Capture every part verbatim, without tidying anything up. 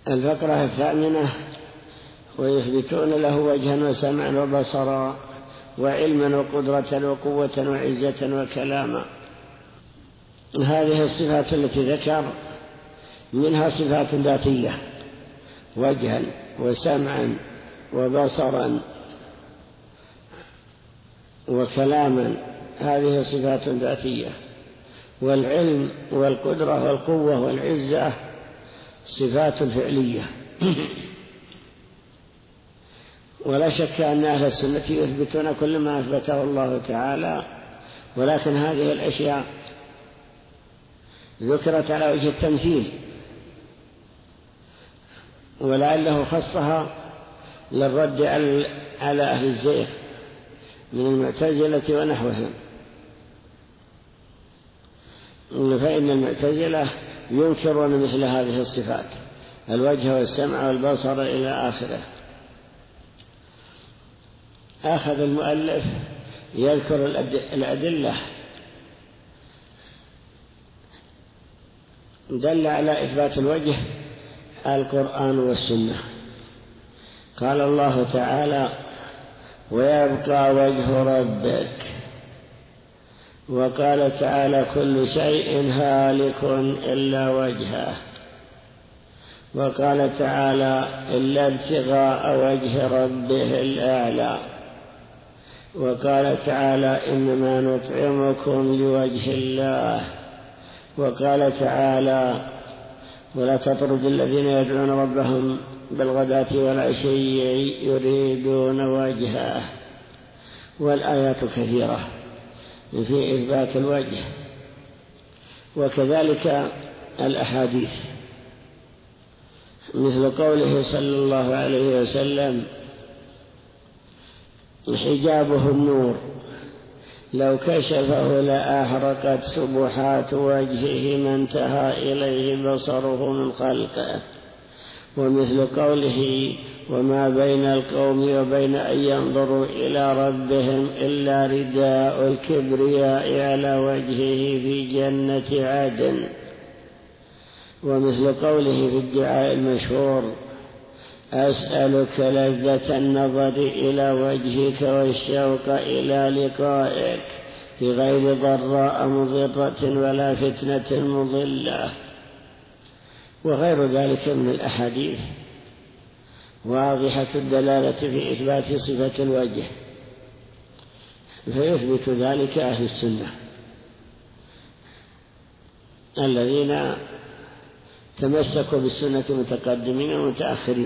الفقرة الثامنة: ويثبتون له وجها وسمعا وبصرا وعلما وقدرة وقوة وعزة وكلاما. هذه الصفات التي ذكر منها صفات ذاتية: وجها وسمعا وبصرا وكلاما، هذه صفات ذاتية. والعلم والقدرة والقوة والعزة صفات فعلية. ولا شك أن أهل السنة يثبتون كل ما أثبته الله تعالى، ولكن هذه الأشياء ذكرت على وجه التمثيل، ولعله خصها للرد على أهل الزيغ من المعتزلة ونحوهم، فإن المعتزلة ينكرون مثل هذه الصفات: الوجه والسمع والبصر إلى آخره. أخذ المؤلف يذكر الأدلة دل على إثبات الوجه القرآن والسنة. قال الله تعالى: ويبقى وجه ربك. وقال تعالى: كل شيء هالك إلا وجهه. وقال تعالى: إلا ابتغاء وجه ربه الأعلى. وقال تعالى: إنما نطعمكم لوجه الله. وقال تعالى: ولا تطرد الذين يدعون ربهم بالغداة والعشي يريدون وجهه. والآيات كثيرة في إثبات الوجه، وكذلك الأحاديث، مثل قوله صلى الله عليه وسلم: حجابه النور، لو كشفه لأحرقت سبحات وجهه ما انتهى إليه بصره من خلقه. ومثل قوله: وما بين القوم وبين أن ينظروا إلى ربهم إلا رداء الكبرياء على وجهه في جنة عدن. ومثل قوله في الدعاء المشهور: أسألك لذة النظر إلى وجهك والشوق إلى لقائك بغير ضراء مضرة ولا فتنة مضلة. وغير ذلك من الأحاديث واضحة الدلالة في إثبات صفة الوجه، فيثبت ذلك أهل السنة الذين تمسكوا بالسنة متقدمين ومتأخرين.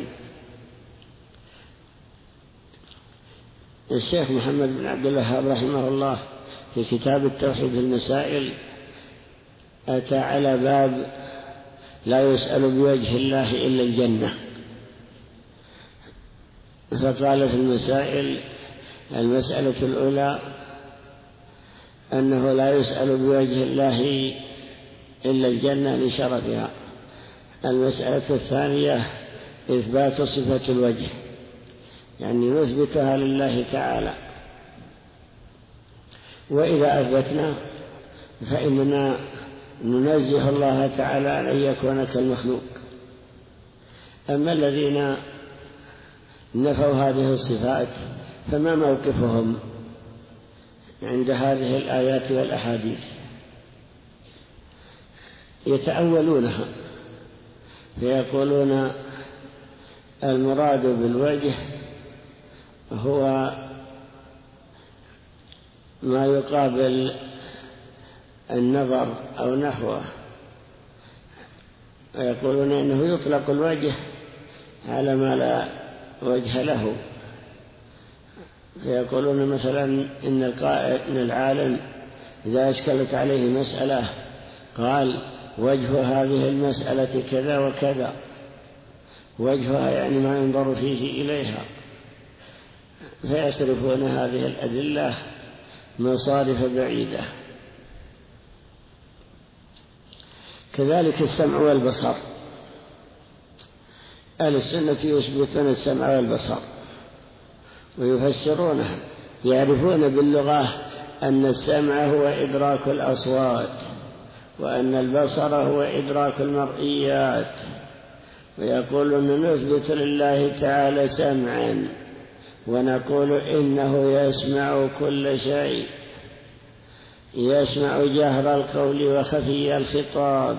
الشيخ محمد بن عبد الوهاب رحمه الله في كتاب التوحيد في المسائل أتى على باب لا يسأل بوجه الله إلا الجنة، فقال في المسائل: المسألة الأولى أنه لا يسأل بوجه الله إلا الجنة لشرفها. المسألة الثانية إثبات صفة الوجه، يعني نثبتها لله تعالى. وإذا أثبتنا فإننا ننزه الله تعالى عن أن يكون كالمخلوق. أما الذين نفوا هذه الصفات فما موقفهم عند هذه الآيات والأحاديث؟ يتأولونها فيقولون: المراد بالوجه هو ما يقابل النظر أو نحوه، ويقولون إنه يطلق الوجه على ما لا وجه له. فيقولون مثلا إن القائل إن العالم إذا أشكلت عليه مسألة قال: وجه هذه المسألة كذا وكذا. وجهها يعني ما ينظر فيه إليها، فيصرفون هذه الأدلة مصارف بعيدة. كذلك السمع والبصر، أهل السنة يثبتون السمع والبصر ويفسرونها، يعرفون باللغة أن السمع هو إدراك الأصوات، وأن البصر هو إدراك المرئيات، ويقولون نثبت لله تعالى سمعا ونقول إنه يسمع كل شيء، يسمع جهر القول وخفي الخطاب،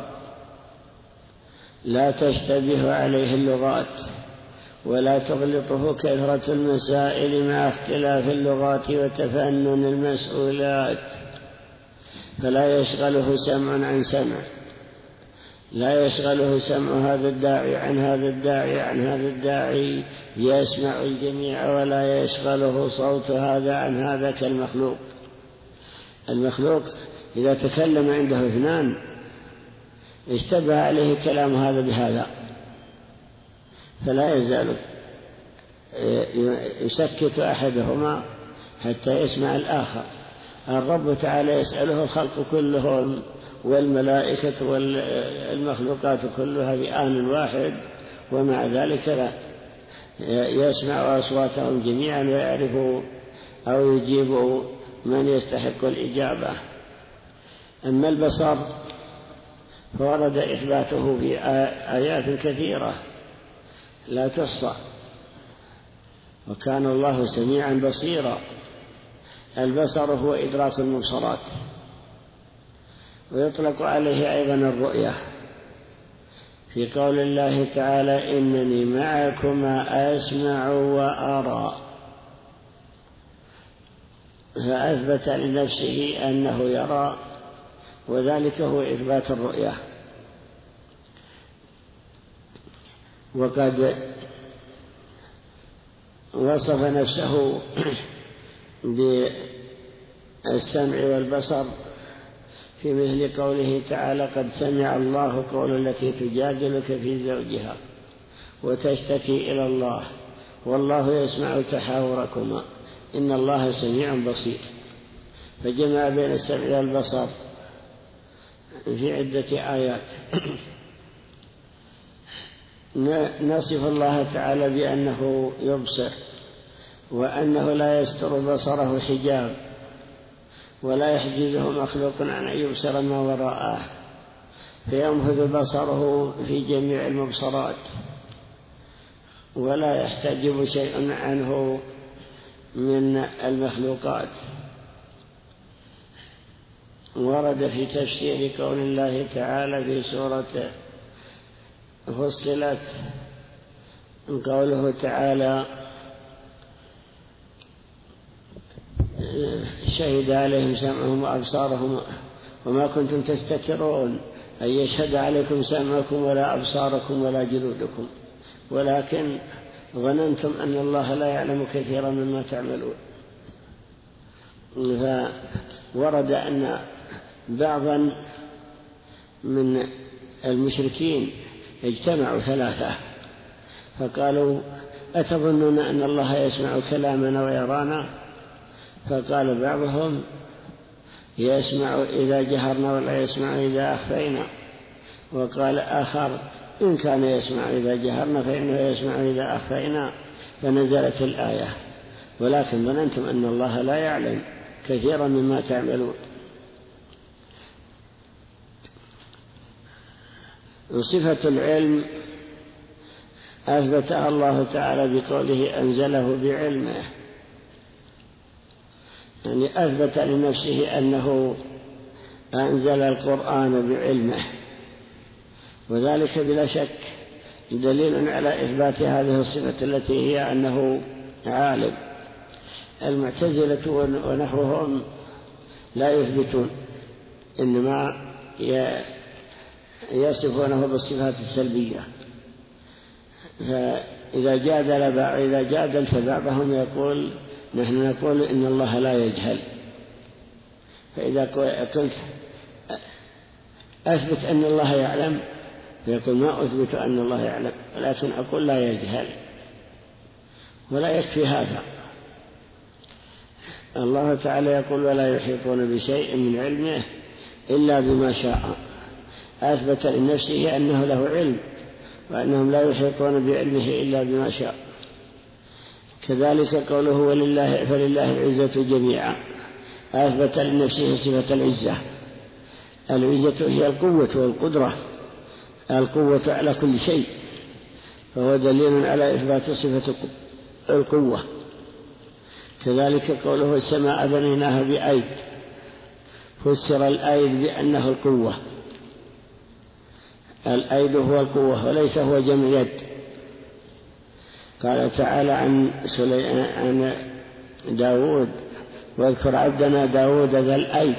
لا تشتبه عليه اللغات ولا تغلطه كثرة المسائل مع اختلاف اللغات وتفنن المسؤولات، فلا يشغله سمع عن سمع، لا يشغله سمع هذا الداعي عن هذا الداعي عن هذا الداعي، يسمع الجميع ولا يشغله صوت هذا عن هذا كالمخلوق. المخلوق إذا تكلم عنده اثنان اشتبه عليه كلام هذا بهذا، فلا يزال يسكت أحدهما حتى يسمع الآخر. الرب تعالى يسأله الخلق كلهم والملائكة والمخلوقات كلها بآن واحد، ومع ذلك لا يسمع أصواتهم جميعا ويعرف أو يجيب من يستحق الإجابة. أما البصر فورد إثباته في آيات كثيرة لا تحصى، وكان الله سميعا بصيرا. البصر هو إدراك المبصرات، ويطلق عليه أيضا الرؤية في قول الله تعالى إنني معكما أسمع وأرى، فأثبت لنفسه أنه يرى، وذلك هو إثبات الرؤية. وقد وصف نفسه بالسمع والبصر في مثل قوله تعالى قد سمع الله قول التي تجادلك في زوجها وتشتكي إلى الله والله يسمع تحاوركما إن الله سميع بصير. فجمع بين السمع والبصر في عدة آيات. نصف الله تعالى بأنه يبصر، وأنه لا يستر بصره حجاب، ولا يحجزه مخلوق عن أن يبصر ما وراءه، فينفذ بصره في جميع المبصرات ولا يحتجب شيء عنه من المخلوقات. ورد في تفسير قول الله تعالى في سورة فصلت قوله تعالى شهد عليهم سمعهم وأبصارهم وما كنتم تستترون أن يشهد عليكم سمعكم ولا أبصاركم ولا جلودكم ولكن ظننتم أن الله لا يعلم كثيرا مما تعملون. فورد أن بعضا من المشركين اجتمعوا ثلاثة فقالوا أتظنون أن الله يسمع كلامنا ويرانا؟ فقال بعضهم يسمع إذا جهرنا ولا يسمع إذا أخفينا، وقال آخر إن كان يسمع إذا جهرنا فإنه يسمع إذا أخفينا، فنزلت الآية ولكن ظننتم أن الله لا يعلم كثيرا مما تعملون. وصفة العلم أثبتها الله تعالى بقوله أنزله بعلمه، يعني أثبت لنفسه أنه أنزل القرآن بعلمه، وذلك بلا شك دليل على إثبات هذه الصفة التي هي أنه عالم. المعتزلة ونحوهم لا يثبتون، إنما يصفونه بالصفات السلبية. فإذا جادل إذا جادلت بعضهم يقول نحن نقول إن الله لا يجهل، فإذا قلت أثبت أن الله يعلم فيقول ما أثبت أن الله يعلم ولكن أقول لا يجهل، ولا يكفي هذا. الله تعالى يقول ولا يحيطون بشيء من علمه إلا بما شاء، أثبت لنفسه أنه له علم وأنهم لا يحيطون بعلمه إلا بما شاء. كذلك قوله ولله فلله العزة جميعا، أثبت لنفسه صفة العزة. العزة هي القوة والقدرة، القوة على كل شيء فهو دليل على إثبات صفة القوة. كذلك قوله السماء بنيناها بأيد، فسر الأيد بأنه القوة، الأيد هو القوة وليس هو جمع يد. قال تعالى عن, عن داود: واذكر عبدنا داود ذا الأيد،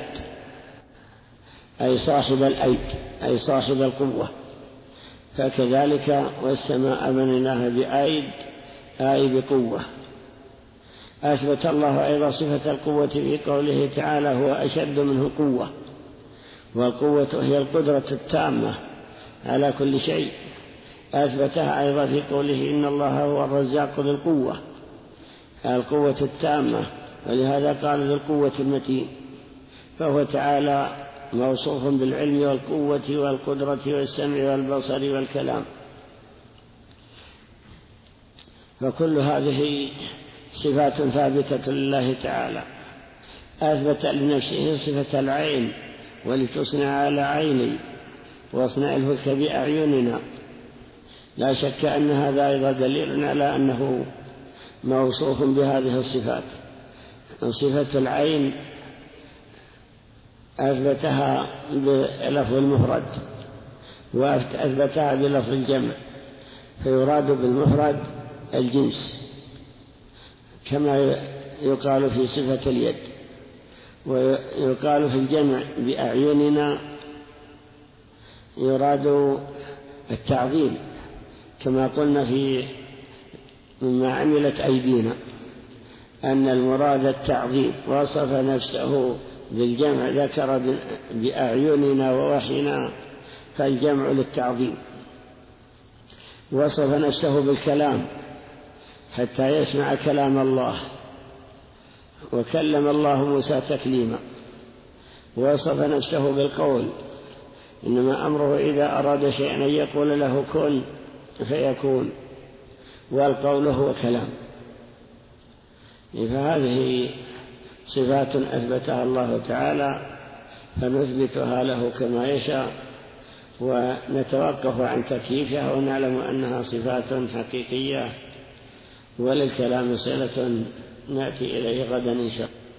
أي صاحب الأيد، أي صاحب القوة. فكذلك والسماء بنيناها بأيد، أي بقوة. أثبت الله أيضا صفة القوة في قوله تعالى: هو أشد منه قوة. والقوة هي القدرة التامة على كل شيء. أثبتها أيضا في قوله: إن الله هو الرزاق ذو القوة، القوة التامة، ولهذا قال ذو القوة المتين. فهو تعالى موصوف بالعلم والقوة والقدرة والسمع والبصر والكلام. فكل هذه صفات ثابتة لله تعالى. أثبت لنفسه صفة العين: ولتصنع على عيني واصنع الفلك بأعيننا. لا شك أن هذا أيضا دليل على أنه موصوف بهذه الصفات. صفة العين أثبتها بلفظ المفرد وأثبتها بلفظ الجمع، فيراد بالمفرد الجنس كما يقال في صفة اليد، ويقال في الجمع بأعيننا يراد التعظيم كما قلنا في مما عملت أيدينا أن المراد التعظيم. وصف نفسه بالجمع، ذكر بأعيننا ووحينا، فالجمع للتعظيم. وصف نفسه بالكلام حتى يسمع كلام الله، وكلم الله موسى تكليما. وصف نفسه بالقول: إنما أمره إذا أراد شيئا أن يقول له كن فيكون، والقول هو كلام. فهذه صفات أثبتها الله تعالى فنثبتها له كما يشاء، ونتوقف عن تكييفها ونعلم أنها صفات حقيقية. وللكلام صلة نأتي إليه غدا إن شاء الله.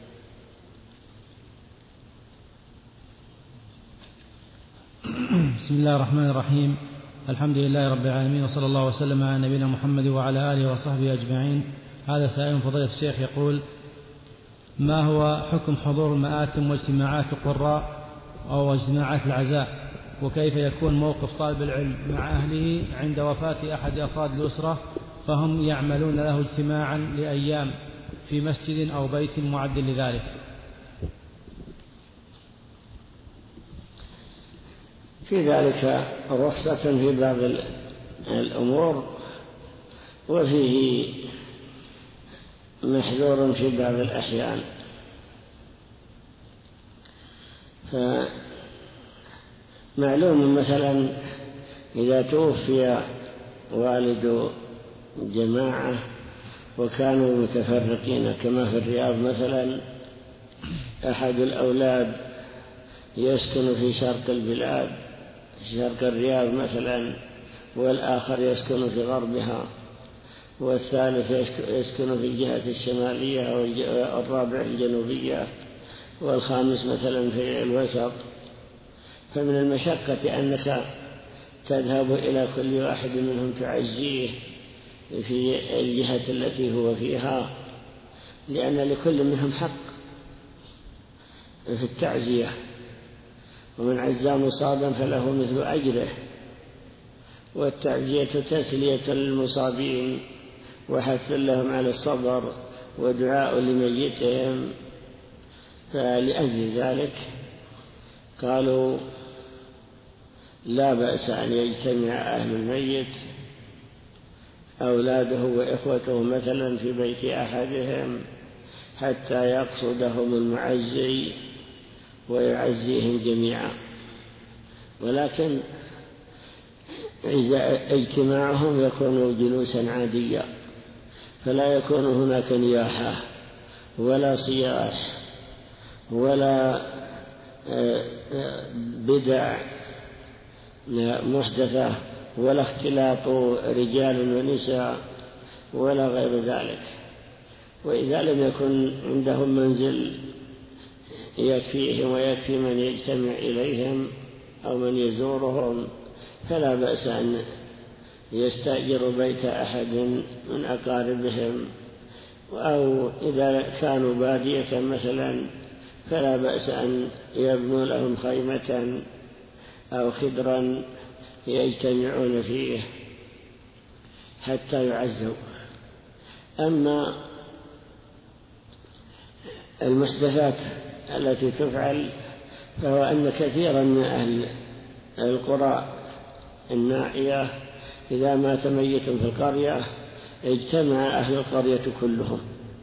بسم الله الرحمن الرحيم. الحمد لله رب العالمين، وصلى الله وسلم على نبينا محمد وعلى آله وصحبه أجمعين. هذا سائل فضيلة الشيخ يقول: ما هو حكم حضور المآتم واجتماعات القراء أو اجتماعات العزاء، وكيف يكون موقف طالب العلم مع أهله عند وفاة أحد أفراد الأسرة فهم يعملون له اجتماعا لأيام في مسجد أو بيت معد لذلك؟ في ذلك رخصة في بعض الأمور، وفيه محذور في بعض الأحيان. فمعلوم مثلا إذا توفي والد جماعة وكانوا متفرقين كما في الرياض مثلا، أحد الأولاد يسكن في شرق البلاد شرق الرياض مثلا، والآخر يسكن في غربها، والثالث يسكن في الجهة الشمالية والرابع الجنوبية، والخامس مثلا في الوسط. فمن المشقة أنك تذهب إلى كل واحد منهم تعزيه في الجهة التي هو فيها، لأن لكل منهم حق في التعزية، ومن عزى مصابا فله مثل أجره. والتعزية تسلية للمصابين وحث لهم على الصبر ودعاء لميتهم. فلأجل ذلك قالوا لا بأس أن يجتمع أهل الميت أولاده وإخوته مثلا في بيت أحدهم حتى يقصدهم المعزي ويعزيهم جميعا، ولكن اجتماعهم يكون جلوسا عاديا، فلا يكون هناك نياحة ولا صياح ولا بدع محدثة ولا اختلاط رجال ونساء ولا غير ذلك. وإذا لم يكن عندهم منزل يكفيهم ويكفي من يجتمع إليهم أو من يزورهم فلا بأس أن يستأجروا بيت أحد من أقاربهم، أو إذا كانوا بادية مثلا فلا بأس أن يبنوا لهم خيمة أو خدرا يجتمعون فيه حتى يعزوا. أما المحدثات التي تفعل فهو أن كثيرا من أهل القرى النائية إذا مات ميت في القرية اجتمع أهل القرية كلهم،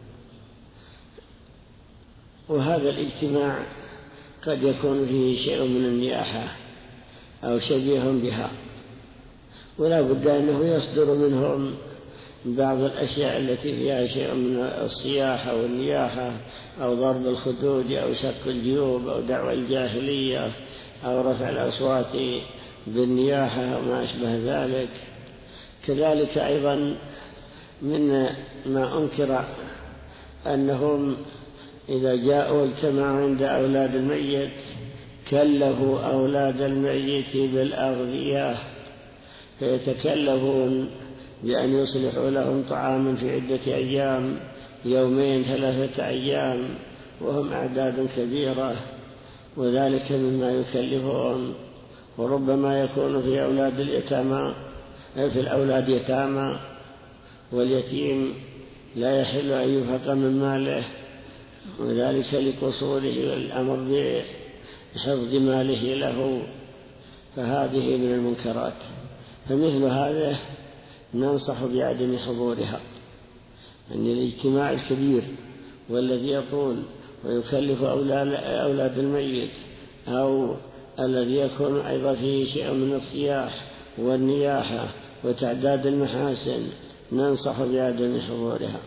وهذا الاجتماع قد يكون فيه شيء من النياحة أو شبيه بها، ولا بد أنه يصدر منهم بعض الأشياء التي فيها شيء من الصياحة والنياحة أو ضرب الخدود أو شق الجيوب أو دعوى الجاهلية أو رفع الأصوات بالنياحة وما أشبه ذلك. كذلك أيضا من ما أنكر أنهم إذا جاءوا واجتمعوا عند أولاد الميت كلفوا أولاد الميت بالأغذية، فيتكلفون بأن يصلحوا لهم طعاما في عدة أيام، يومين ثلاثة أيام، وهم أعداد كبيرة، وذلك مما يكلفهم. وربما يكون في أولاد اليتامى في الأولاد يتامى، واليتيم لا يحل أن ينفق من ماله، وذلك لقصوره والأمر بحفظ ماله له، فهذه من المنكرات. فمثل هذا ننصح بعدم حضورها، أن الاجتماع الكبير والذي يطول ويكلف أولاد الميت أو الذي يكون أيضا فيه شيء من الصياح والنياحة وتعداد المحاسن ننصح بعدم حضورها.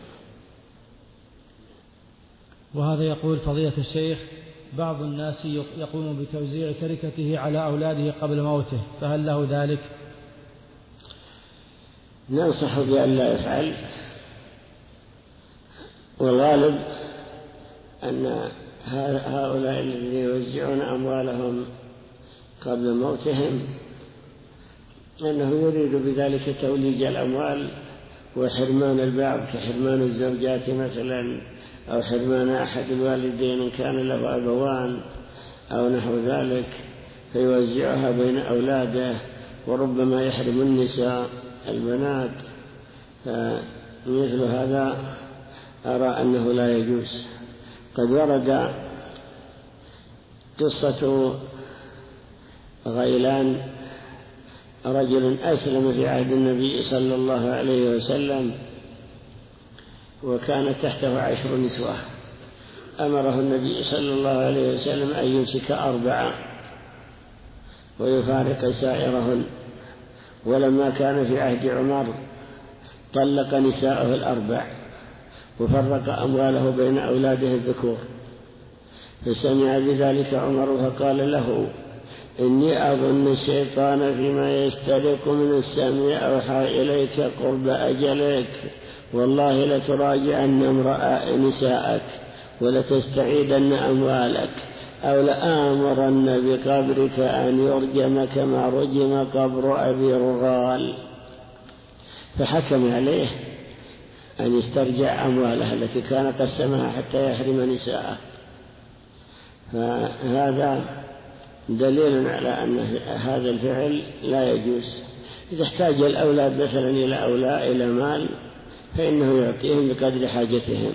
وهذا يقول فضيلة الشيخ: بعض الناس يقوم بتوزيع تركته على أولاده قبل موته، فهل له ذلك؟ ننصح بأن لا يفعل، والغالب أن هؤلاء الذين يوزعون أموالهم قبل موتهم أنه يريد بذلك توليج الأموال وحرمان البعض، كحرمان الزوجات مثلا، أو حرمان أحد الوالدين إن كان له أبوان أو نحو ذلك، فيوزعها بين أولاده، وربما يحرم النساء البنات. فمثل هذا أرى أنه لا يجوز. قد ورد قصة غيلان، رجل أسلم في عهد النبي صلى الله عليه وسلم وكان تحته عشر نسوة، أمره النبي صلى الله عليه وسلم أن يمسك أربعة ويفارق سائرهن، ولما كان في عهد عمر طلق نساءه الأربع وفرق أمواله بين أولاده الذكور، فسمع بذلك عمر فقال له: إني أظن الشيطان فيما يسترق من السمع أوحى إليك قرب أجلك، والله لتراجعن امرأ نساءك ولتستعيدن أموالك، أو لآمرن بقبرك أن يرجم كما رجم قبر أبي رغال. فحكم عليه أن يسترجع أمواله التي كان قسمها حتى يحرم نساءه. فهذا دليل على أن هذا الفعل لا يجوز. إذا احتاج الأولاد مثلا إلى أولاء إلى مال فإنه يعطيهم بقدر حاجتهم،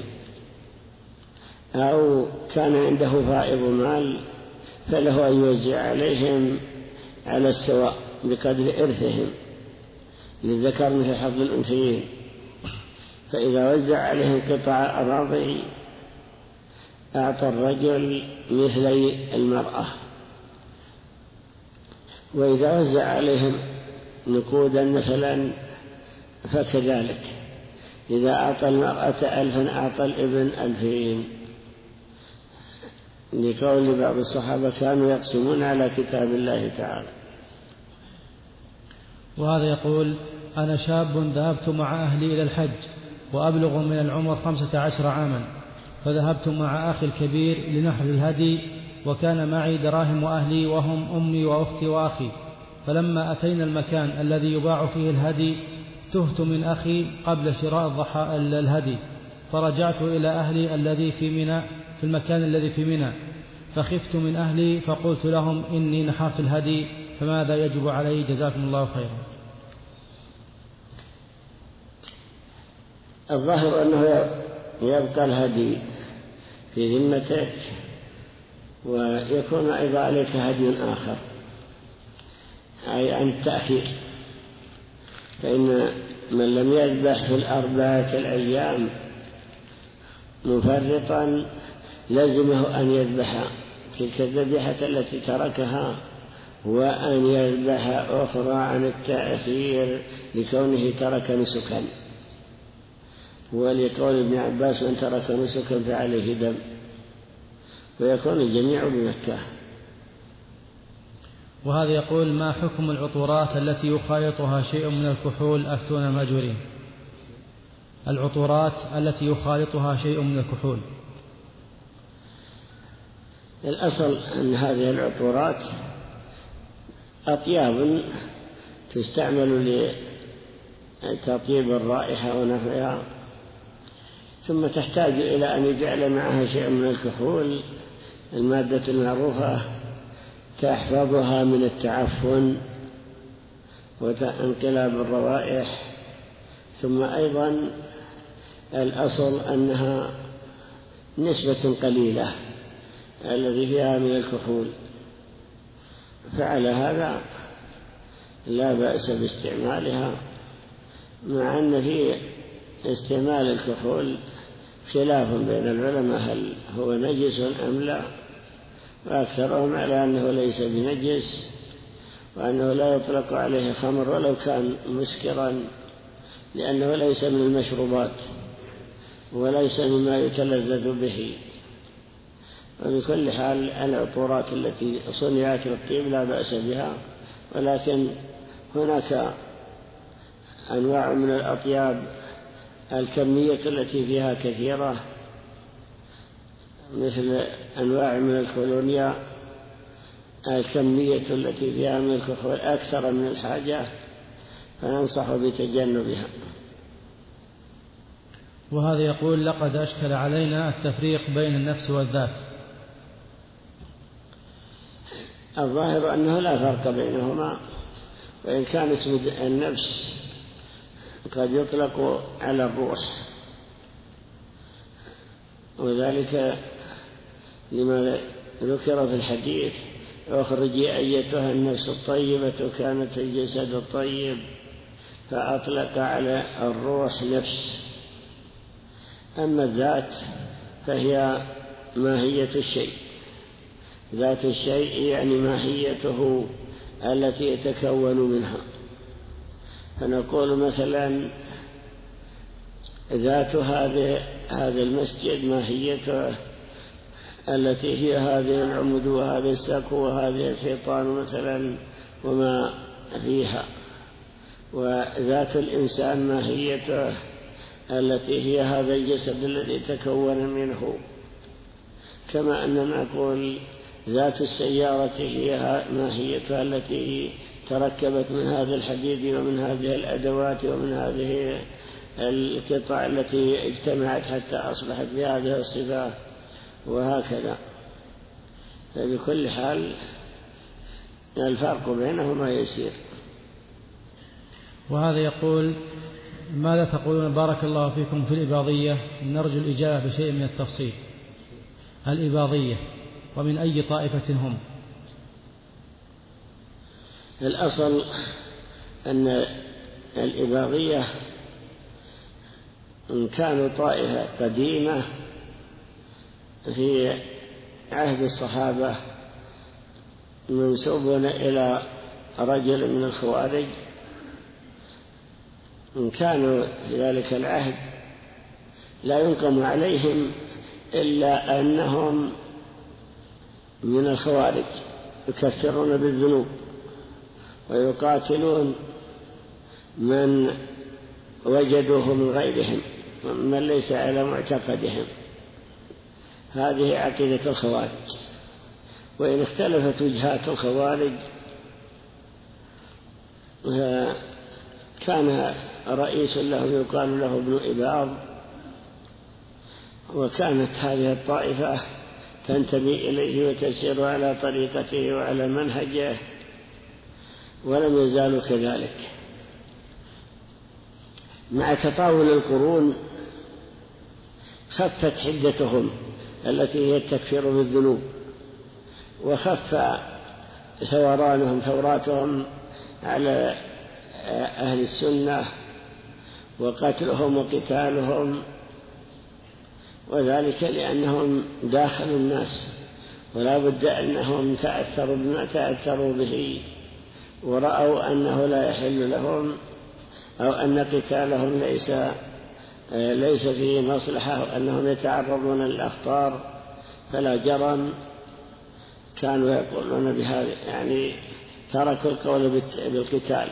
أو كان عنده فائض مال فله أن يوزع عليهم على السواء بقدر إرثهم، للذكر مثل حظ الأنثيين. فإذا وزع عليهم قطع أراضي أعطى الرجل مثلي المرأة، وإذا وزع عليهم نقودا مثلا فكذلك، إذا أعطى المرأة ألفا أعطى الابن ألفين، لقول بعض الصحابة كانوا يقسمون على كتاب الله تعالى. وهذا يقول: أنا شاب ذهبت مع أهلي إلى الحج وأبلغ من العمر خمسة عشر عاما، فذهبت مع أخي الكبير لنحر الهدي، وكان معي دراهم أهلي وهم أمي وأختي وأخي. فلما أتينا المكان الذي يباع فيه الهدي تهت من أخي قبل شراء الضحى الهدي، فرجعت إلى أهلي الذي في منى في المكان الذي في منى، فخفت من أهلي فقلت لهم: إني نحرت الهدي، فماذا يجب علي؟ جزاكم الله خيرا. الظاهر أنه يبقى الهدي في ذمتك، ويكون أيضا عليك هدي آخر، أي عن التأخير. فإن من لم يذبح في الأربعة الأيام مفرطا لزمه أن يذبح تلك الذبيحة التي تركها، وأن يذبح أخرى عن التأخير لكونه ترك نسكا، ولقول ابن عباس: من ترك نسكا فعليه دم، ويكون الجميع بمكة. وهذا يقول: ما حكم العطورات التي يخالطها شيء من الكحول؟ أفتونا مأجورين. العطورات التي يخالطها شيء من الكحول، الأصل أن هذه العطورات أطياب تستعمل لتطيب الرائحة ونحوها، ثم تحتاج إلى أن يجعل معها شيء من الكحول، المادة المعروفة تحفظها من التعفن وانقلاب الروائح. ثم أيضا الأصل أنها نسبة قليلة الذي فيها من الكحول، فعلى هذا لا بأس باستعمالها، مع أن في استعمال الكحول خلاف بين العلماء هل هو نجس أم لا، وأكثرهم على أنه ليس بنجس، وأنه لا يطلق عليه خمر ولو كان مسكرا، لأنه ليس من المشروبات وليس مما يتلذذ به. وبكل حال العطورات التي صنعت للطيب لا بأس بها، ولكن هناك أنواع من الأطياب الكمية التي فيها كثيرة، مثل أنواع من الكولونيا الكمية التي فيها من الكحول أكثر من الحاجة، فننصح بتجنبها. وهذا يقول: لقد أشكل علينا التفريق بين النفس والذات. الظاهر أنه لا فرق بينهما، وإن كان اسم النفس قد يطلق على الروح، وذلك لما ذكر في الحديث: اخرجي أيتها النفس الطيبة كانت الجسد الطيب، فأطلق على الروح نفس. أما الذات فهي ماهية الشيء، ذات الشيء يعني ماهيته التي يتكون منها. فنقول مثلا: ذات هذا هذا المسجد ماهيته التي هي هذه العمود وهذا السقف وهذه الحيطان مثلا وما فيها. وذات الإنسان ماهيته التي هي هذا الجسد الذي تكون منه. كما أن نقول ذات السيارة هي ماهيتها التي تركبت من هذا الحديد ومن هذه الأدوات ومن هذه القطع التي اجتمعت حتى أصبحت بهذه الصفات، وهكذا. فبكل حال الفرق بينهما يسير. وهذا يقول: ماذا تقولون بارك الله فيكم في الإباضية؟ نرجو الإجابة بشيء من التفصيل. الإباضية ومن أي طائفة هم؟ الأصل أن الإباضية إن كانوا طائفة قديمة في عهد الصحابة منسوبون إلى رجل من الخوارج، إن كانوا في ذلك العهد لا ينقم عليهم إلا أنهم من الخوارج، يكفرون بالذنوب ويقاتلون من وجدوه من غيرهم من ليس على معتقدهم. هذه عقيدة الخوارج. وإن اختلفت وجهات الخوارج، كان رئيس له يقال له ابن إباض، وكانت هذه الطائفة تنتمي إليه وتسير على طريقته وعلى منهجه، ولم يزالوا كذلك. مع تطاول القرون خفت حدتهم التي هي التكفير بالذنوب، وخف ثورانهم ثوراتهم على أهل السنة وقتلهم وقتالهم، وذلك لأنهم داخلوا الناس، ولا بد أنهم تأثروا بما تأثروا به، ورأوا أنه لا يحل لهم أو أن قتالهم ليس ليس فيه مصلحة، وأنهم يتعرضون للأخطار، فلا جرم كانوا يقولون بهذا، يعني تركوا القول بالقتال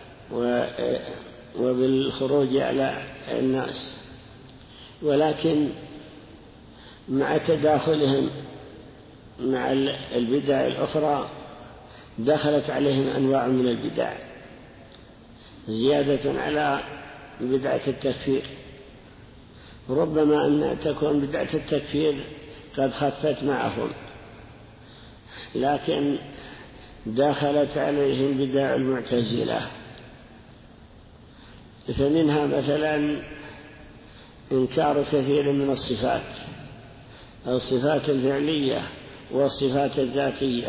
وبالخروج على الناس. ولكن مع تداخلهم مع البدع الأخرى دخلت عليهم أنواع من البدع زيادة على بدعة التكفير. ربما أن تكون بدعة التكفير قد خفت معهم، لكن دخلت عليهم بدع المعتزلة. فمنها مثلا إنكار كثير من الصفات، الصفات الفعلية والصفات الذاتية،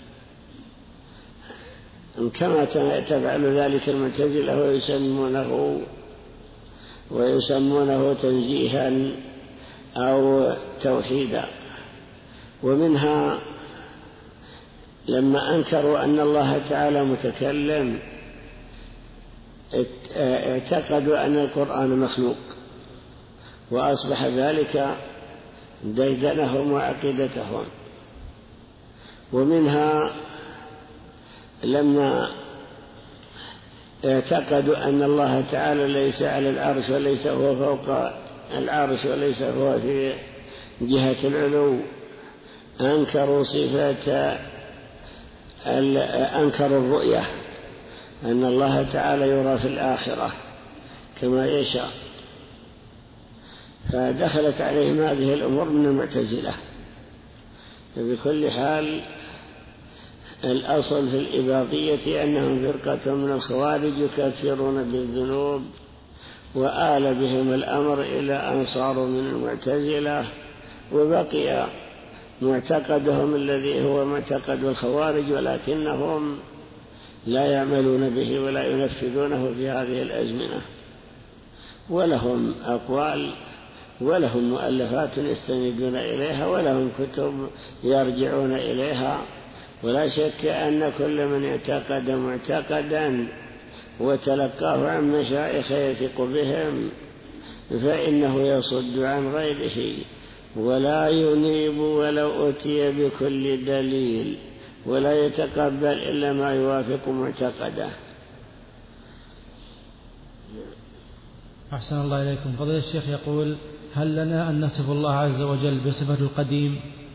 كما تفعل ذلك المعتزلة ويسمونه ويسمونه تنزيها أو توحيدا. ومنها لما أنكروا أن الله تعالى متكلم اعتقدوا أن القرآن مخلوق، وأصبح ذلك ديدنهم وعقيدتهم. ومنها لما اعتقدوا أن الله تعالى ليس على العرش وليس هو فوق العرش وليس هو في جهة العلو، أنكروا صفات أنكروا الرؤية، أن الله تعالى يرى في الآخرة كما يشاء. فدخلت عليهم هذه الأمور من المعتزلة. فبكل حال الأصل في الإباضية أنهم فرقة من الخوارج يكفرون بالذنوب، وآل بهم الأمر إلى أن صاروا من المعتزلة، وبقي معتقدهم الذي هو معتقد الخوارج، ولكنهم لا يعملون به ولا ينفذونه في هذه الأزمنة. ولهم أقوال ولهم مؤلفات يستندون إليها ولهم كتب يرجعون إليها. ولا شك أن كل من اعتقد معتقدا وتلقاه عن مشايخ يثق بهم فإنه يصد عن غيره، ولا ينيب ولو أتي بكل دليل، ولا يتقبل إلا ما يوافق معتقده. أحسن الله إليكم. فضيلة الشيخ يقول: هل لنا أن نصف الله عز وجل بصفة القديم؟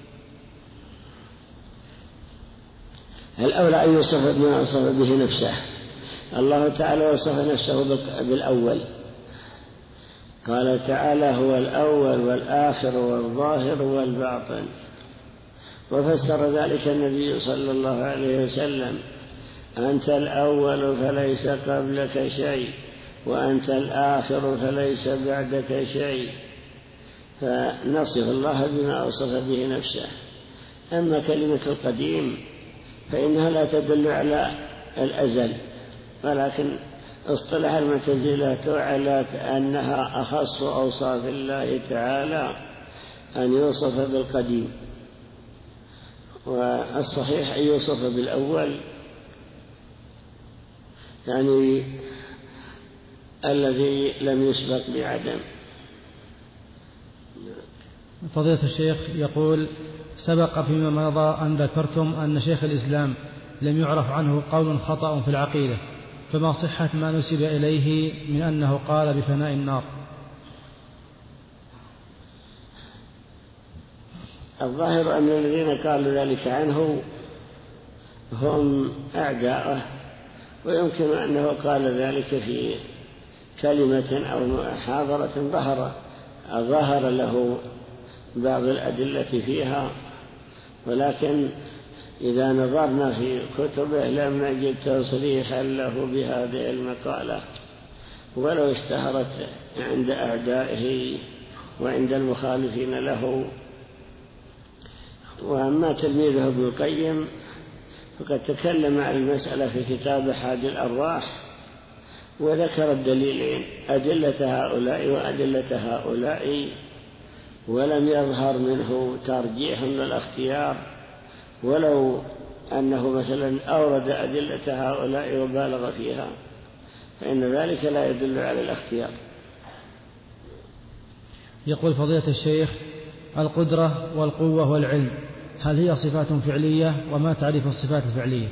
الأولى أن يوصف بما وصف به نفسه. الله تعالى وصف نفسه بالأول، قال تعالى: هو الأول والآخر والظاهر والباطن. وفسر ذلك النبي صلى الله عليه وسلم: أنت الأول فليس قبلك شيء، وأنت الآخر فليس بعدك شيء. فنصف الله بما وصف به نفسه. أما كلمة القديم فإنها لا تدل على الأزل، ولكن اصطلح المعتزلة على أنها أخص أوصاف الله تعالى أن يوصف بالقديم، والصحيح أن يوصف بالأول، يعني الذي لم يسبق بعدم. فضيلة الشيخ يقول: سبق فيما مضى أن ذكرتم أن شيخ الإسلام لم يعرف عنه قول خطأ في العقيدة، فما صحة ما نسب إليه من أنه قال بفناء النار؟ الظاهر أن الذين قالوا ذلك عنه هم أعداءه، ويمكن أنه قال ذلك في كلمة أو محاضرة ظهر ظهر له بعض الأدلة فيها، ولكن إذا نظرنا في كتبه لم نجد تصريحا له بهذه المقالة ولو اشتهرت عند أعدائه وعند المخالفين له. وأما تلميذه ابن القيم فقد تكلم عن المسألة في كتاب حاد الأرواح وذكر الدليلين، أدلة هؤلاء وأدلة هؤلاء، ولم يظهر منه ترجيح ولا اختيار، ولو أنه مثلا أورد أدلة هؤلاء وبالغ فيها فإن ذلك لا يدل على الاختيار. يقول فضيلة الشيخ: القدرة والقوة والعلم هل هي صفات فعلية؟ وما تعريف الصفات الفعلية؟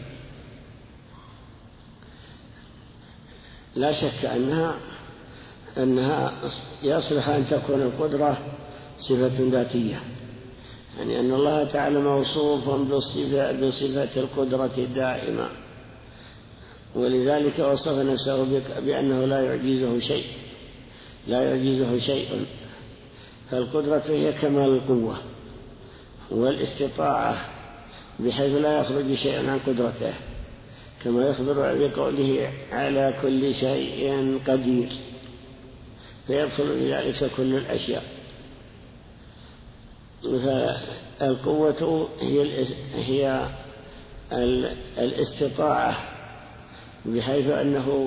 لا شك أنها أنها يصلح أن تكون القدرة صفة ذاتية، يعني أن الله تعالى موصوف بصفة القدرة الدائمة، ولذلك وصف نفسه بأنه لا يعجزه شيء لا يعجزه شيء فالقدرة هي كمال القوة والاستطاعة بحيث لا يخرج شيء عن قدرته، كما يخبر بقوله على كل شيء قدير، فيدخل بذلك كل الأشياء. فالقوة هي هي الاستطاعة بحيث أنه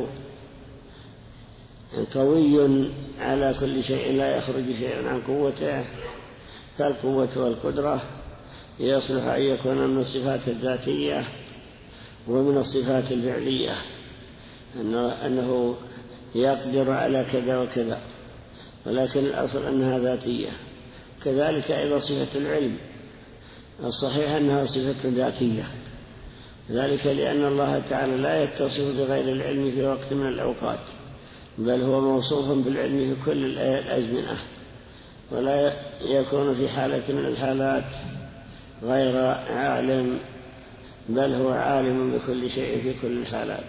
قوي على كل شيء لا يخرج شيء عن قوته، فالقوة والقدرة يصلح أن يكون من الصفات الذاتية ومن الصفات الفعلية، أنه يقدر على كذا وكذا، ولكن الأصل أنها ذاتية. كذلك أيضا صفة العلم الصحيح أنها صفة ذاتية، ذلك لأن الله تعالى لا يتصف بغير العلم في وقت من الأوقات، بل هو موصوف بالعلم في كل الأزمنة، ولا يكون في حالة من الحالات غير عالم، بل هو عالم بكل شيء في كل الحالات.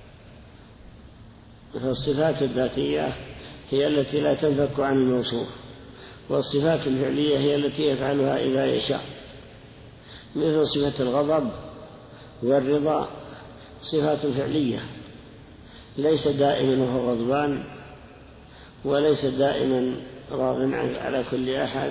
فالصفات الذاتية هي التي لا تنفك عن الموصوف، والصفات الفعلية هي التي يفعلها إذا يشاء، مثل صفة الغضب والرضا صفات فعلية، ليس دائما وهو غضبان، وليس دائما راض على كل أحد،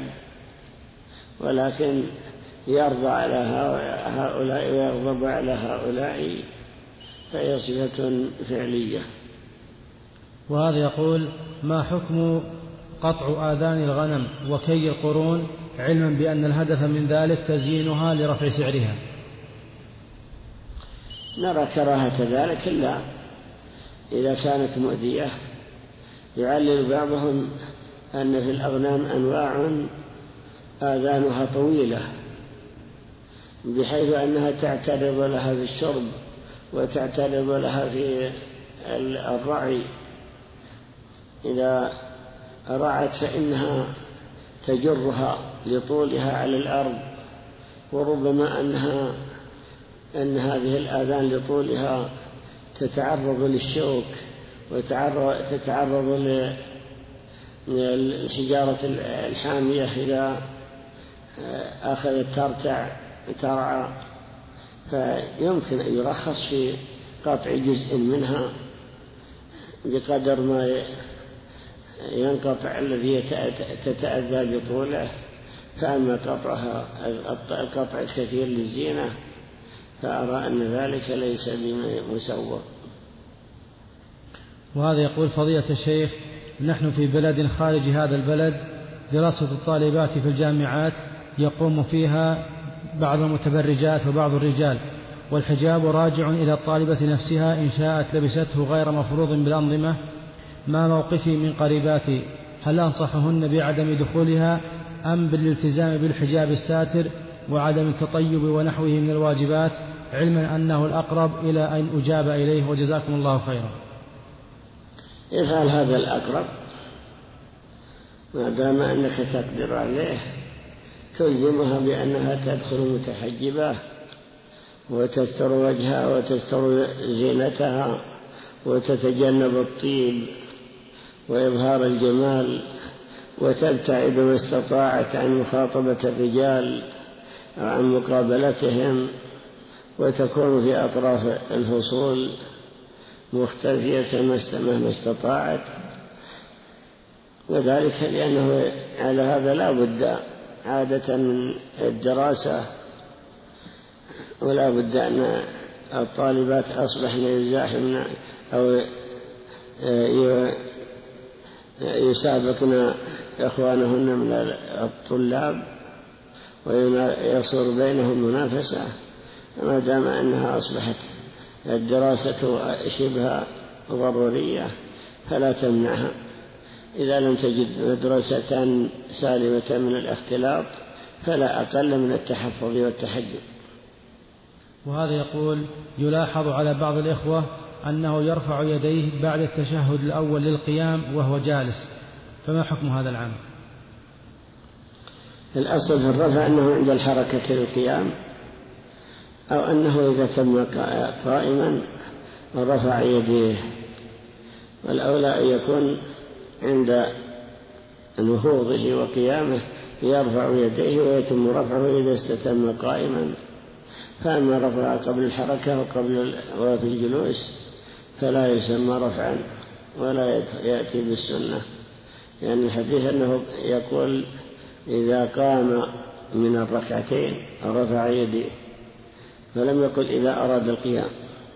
ولكن يرضى على هؤلاء ويغضب على هؤلاء، فهي صفة فعلية. وهذا يقول: ما حكم قطع آذان الغنم وكي القرون، علما بأن الهدف من ذلك تزيينها لرفع سعرها؟ نرى كراهة ذلك إلا إذا كانت مؤذية. يعلل بعضهم أن في الأغنام أنواع آذانها طويلة بحيث أنها تعترض لها في الشرب وتعترض لها في الرعي، إذا رعت فإنها تجرها لطولها على الأرض، وربما أنها أن هذه الآذان لطولها تتعرض للشوك وتتعرض للحجارة الحامية إذا أخذت ترتع ترعى، فيمكن أن يرخص في قطع جزء منها بقدر ما ينقطع الذي تتأذى بطوله. فأما قطعها القطع الكثير للزينة فأرى أن ذلك ليس بمسوغ. وهذا يقول: فضيلة الشيخ، نحن في بلد خارج هذا البلد، دراسة الطالبات في الجامعات يقوم فيها بعض المتبرجات وبعض الرجال، والحجاب راجع إلى الطالبة نفسها إن شاءت لبسته غير مفروض بالأنظمة. ما موقفي من قريباتي؟ هل أنصحهن بعدم دخولها أم بالالتزام بالحجاب الساتر وعدم التطيب ونحوه من الواجبات؟ علما أنه الأقرب إلى أن أجاب إليه، وجزاكم الله خيرا. افعل هذا الأقرب ما دام أنك تقدر عليه، تلزمها بأنها تدخل متحجبة وتستر وجهها وتستر زينتها وتتجنب الطيب وإظهار الجمال، وتبتعد ما استطاعت عن مخاطبة الرجال أو عن مقابلتهم، وتكون في أطراف الفصول مختفية مهما استطاعت. وذلك لأنه على هذا لا بد عادة من الدراسة، ولا بد أن الطالبات أصبحن يزاحمن أو يسابقن إخوانهن من الطلاب ويصير بينهم منافسة. ما دام أنها أصبحت الدراسة شبه ضرورية فلا تمنعها، إذا لم تجد مدرسة سالمة من الاختلاط فلا أقل من التحفظ والتحجب. وهذا يقول: يلاحظ على بعض الإخوة أنه يرفع يديه بعد التشهد الأول للقيام وهو جالس، فما حكم هذا العمل؟ الأصل في الرفع أنه عند الحركة للقيام، أو أنه إذا تم قائما رفع يديه، والأولى أن يكون عند نهوضه وقيامه يرفع يديه ويتم رفعه إذا استتم قائما. فأما رفع قبل الحركة وقبل وفي الجلوس فلا يسمى رفعا ولا يأتي بالسنة، يعني الحديث أنه يقول إذا قام من الركعتين رفع يديه، فلم يقل إذا أراد القيام.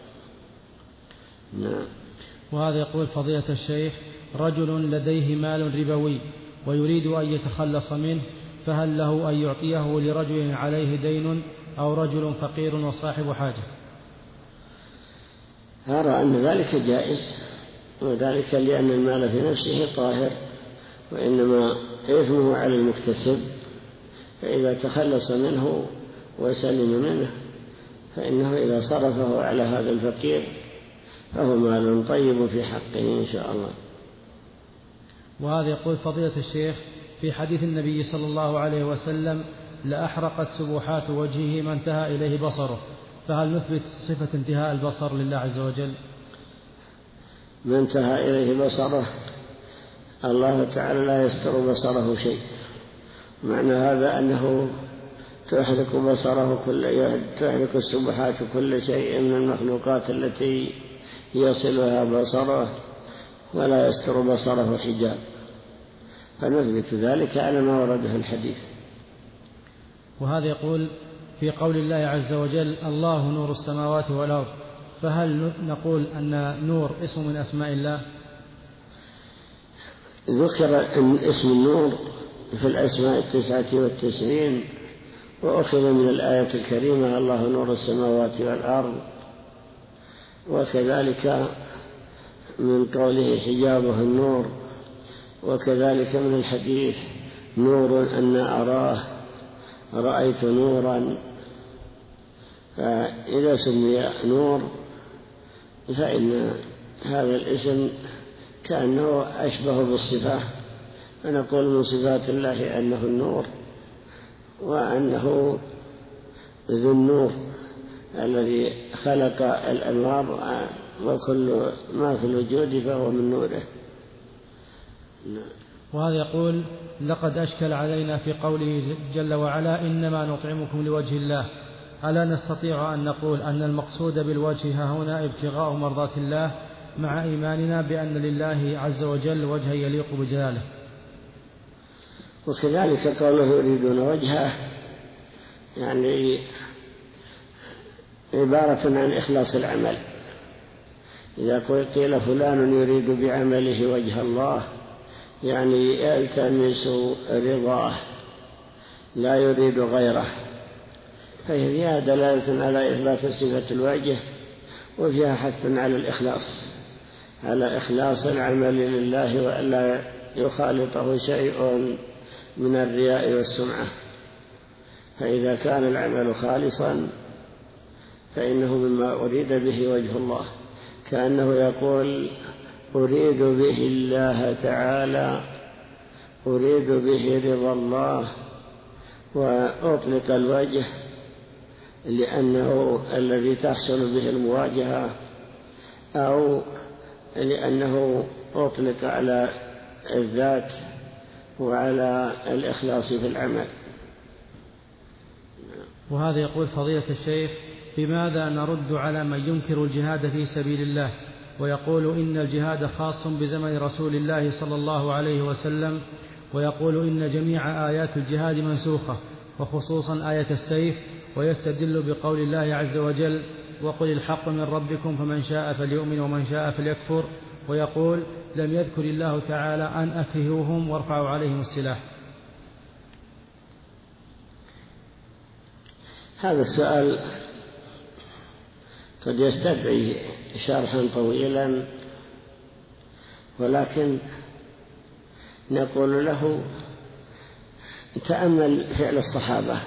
نعم. وهذا يقول: فضيلة الشيخ، رجل لديه مال ربوي ويريد أن يتخلص منه، فهل له أن يعطيه لرجل عليه دين أو رجل فقير وصاحب حاجة؟ أرى أن ذلك جائز، وذلك لأن المال في نفسه طاهر، وإنما إثمه على المكتسب، فإذا تخلص منه وسلم منه فإنه إذا صرفه على هذا الفقير فهو مال طيب في حقه إن شاء الله. وهذا يقول: فضيلة الشيخ، في حديث النبي صلى الله عليه وسلم: لأحرقت سبحات وجهه ما انتهى إليه بصره، فهل نثبت صفة انتهاء البصر لله عز وجل؟ ما انتهى إليه بصره، الله تعالى لا يستر بصره شيء، معنى هذا أنه تحرق بصره كل تحرق السبحات كل شيء من المخلوقات التي يصلها بصره، ولا يستر بصره حجاب، فنثبت ذلك على ما ورده الحديث. وهذا يقول: في قول الله عز وجل: الله نور السماوات والأرض، فهل نقول أن نور اسم من أسماء الله؟ ذكر اسم النور في الأسماء التسعة والتسعين، وأخذ من الآية الكريمة: الله نور السماوات والأرض، وكذلك من قوله حجابه النور، وكذلك من الحديث: نور أن أراه رأيت نورا. فإذا سمي نور فإن هذا الاسم كأنه أشبه بالصفة، فنقول من صفات الله أنه النور، وأنه ذو النور الذي خلق الأنوار، وكل ما في الوجود فهو من نوره. وهذا يقول: لقد أشكل علينا في قوله جل وعلا: إنما نطعمكم لوجه الله، ألا نستطيع أن نقول أن المقصود بالوجه هنا ابتغاء مرضات الله، مع إيماننا بأن لله عز وجل وجها يليق بجلاله؟ وكذلك قوله يريدون وجهه، يعني عبارة عن إخلاص العمل. إذا قيل فلان يريد بعمله وجه الله، يعني يلتمس رضاه لا يريد غيره، فهي فيها دلالة على إثبات صفة الوجه، وفيها حث على الإخلاص، على إخلاص العمل لله، وألا يخالطه شيء من الرياء والسمعة. فإذا كان العمل خالصا فإنه مما أريد به وجه الله، كأنه يقول أريد به الله تعالى، أريد به رضا الله، وأطلق الوجه لأنه الذي تحصل به المواجهة، أو لأنه أطلق على الذات وعلى الإخلاص في العمل. وهذا يقول فضيلة الشيخ: بماذا نرد على من ينكر الجهاد في سبيل الله ويقول إن الجهاد خاص بزمن رسول الله صلى الله عليه وسلم، ويقول إن جميع آيات الجهاد منسوخة وخصوصا آية السيف، ويستدل بقول الله عز وجل: وقل الحق من ربكم فمن شاء فليؤمن ومن شاء فليكفر، ويقول لم يذكر الله تعالى أن أكرهوهم وارفعوا عليهم السلاح. هذا السؤال قد يستدعي شرحا طويلا، ولكن نقول له تأمل فعل الصحابة،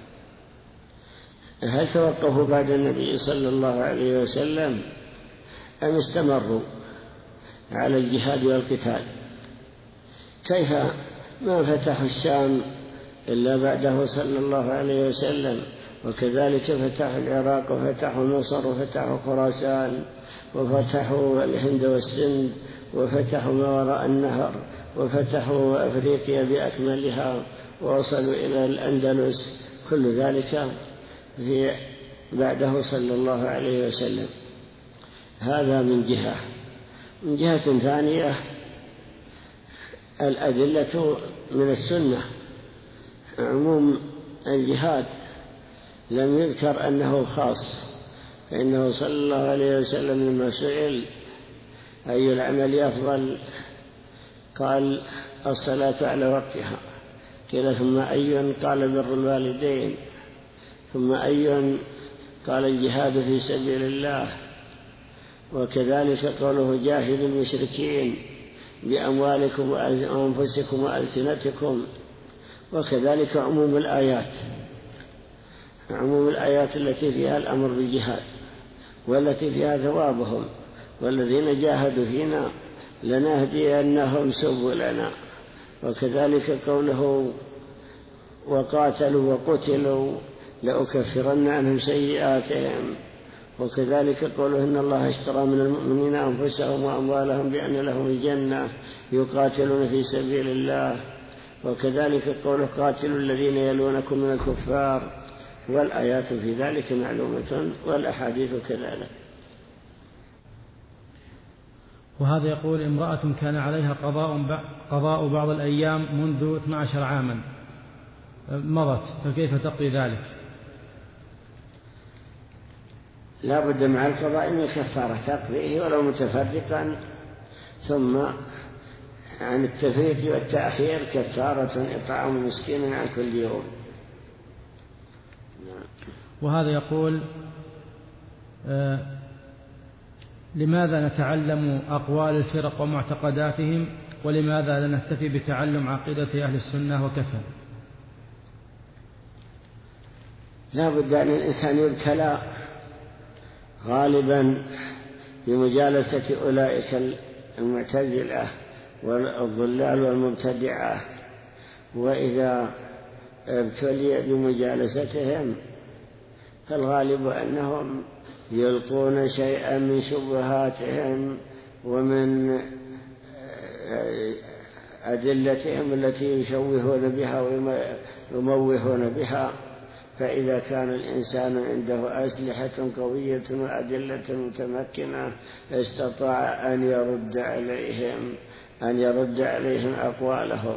هل توقفوا بعد النبي صلى الله عليه وسلم أم استمروا على الجهاد والقتال؟ كيف ما فتحوا الشام إلا بعده صلى الله عليه وسلم، وكذلك فتحوا العراق وفتحوا مصر وفتحوا خراسان وفتحوا الهند والسند وفتحوا ما وراء النهر وفتحوا أفريقيا بأكملها ووصلوا إلى الأندلس، كل ذلك هي بعده صلى الله عليه وسلم. هذا من جهة. من جهة ثانية الأدلة من السنة، عموم الجهاد لم يذكر أنه خاص، فإنه صلى الله عليه وسلم لما سئل أي العمل أفضل قال الصلاة على وقتها، قيل ثم أي؟ قال بر الوالدين، ثم أي؟ قال الجهاد في سبيل الله، وكذلك قوله جاهد المشركين بأموالكم وأنفسكم وألسنتكم، وكذلك عموم الآيات، عموم الآيات التي فيها الأمر بالجهاد والتي فيها ثوابهم، والذين جاهدوا فينا لنهدينهم سبلنا، وكذلك قوله وقاتلوا وقتلوا لأكفرن عنهم سيئاتهم، وكذلك قوله إن الله اشترى من المؤمنين أنفسهم وأموالهم بأن لهم الجنة يقاتلون في سبيل الله، وكذلك قوله قاتلوا الذين يلونكم من الكفار، والآيات في ذلك معلومة والأحاديث كذلك. وهذا يقول امرأة كان عليها قضاء قضاء بعض الأيام منذ اثني عشر عاما مضت، فكيف تقضي ذلك؟ لا بد مع القضاء من كفارة تقضيه ولو متفرقا، ثم عن التفريط والتأخير كفارة إطعام مسكين عن كل يوم. وهذا يقول آه لماذا نتعلم أقوال الفرق ومعتقداتهم، ولماذا لا نكتفي بتعلم عقيدة أهل السنة وكفى؟ لا بد أن الإنسان يبتلى غالبا بمجالسة أولئك المعتزلة والضلال والمبتدعة، وإذا ابتلي بمجالستهم فالغالب أنهم يلقون شيئا من شبهاتهم ومن أدلتهم التي يشوهون بها ويموهون بها، فإذا كان الإنسان عنده أسلحة قوية وأدلة متمكنة استطاع أن يرد عليهم أن يرد عليهم أقوالهم،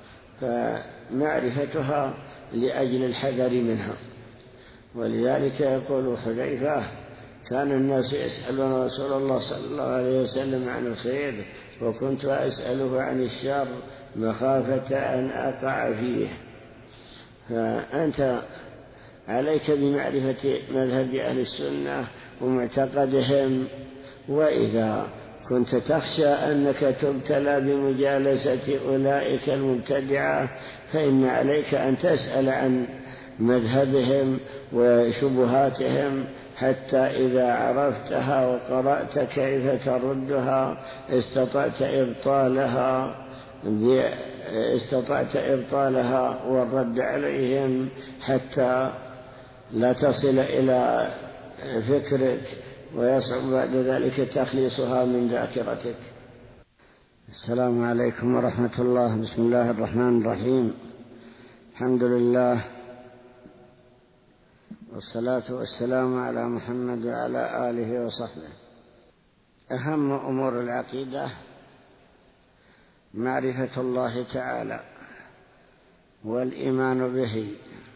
فمعرفتها لأجل الحذر منها. ولذلك يقول حذيفة كان الناس يسألون رسول الله صلى الله عليه وسلم عن الخير وكنت أسأله عن الشر مخافة أن أقع فيه. فأنت عليك بمعرفة مذهب أهل السنة ومعتقدهم، وإذا كنت تخشى أنك تبتلى بمجالسة أولئك المبتدعة فإن عليك أن تسأل عن مذهبهم وشبهاتهم، حتى إذا عرفتها وقرأت كيف تردها استطعت إبطالها استطعت إبطالها والرد عليهم، حتى لا تصل إلى فكرك ويصعب بعد ذلك تخليصها من ذاكرتك. السلام عليكم ورحمة الله. بسم الله الرحمن الرحيم. الحمد لله والصلاة والسلام على محمد وعلى آله وصحبه. أهم أمور العقيدة معرفة الله تعالى والإيمان به،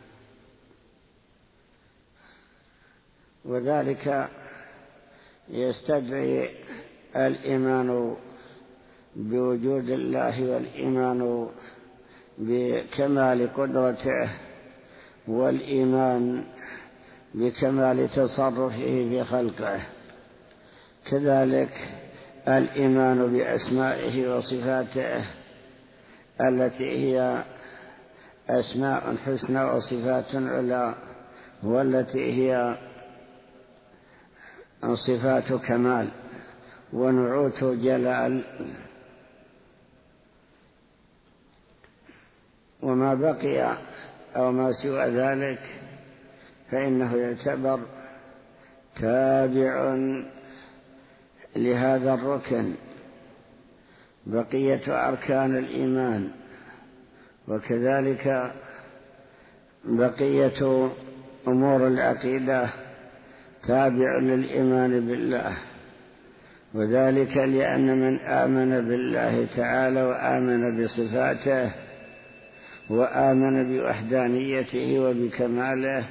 وذلك يستدعي الإيمان بوجود الله والإيمان بكمال قدرته والإيمان بكمال تصرفه في خلقه، كذلك الإيمان بأسمائه وصفاته التي هي أسماء حسنى وصفات علا، والتي هي صفات كمال ونعوت جلال. وما بقي أو ما سوى ذلك فإنه يعتبر تابع لهذا الركن، بقية أركان الإيمان، وكذلك بقية أمور العقيدة تابع للإيمان بالله، وذلك لأن من آمن بالله تعالى وآمن بصفاته وآمن بوحدانيته وبكماله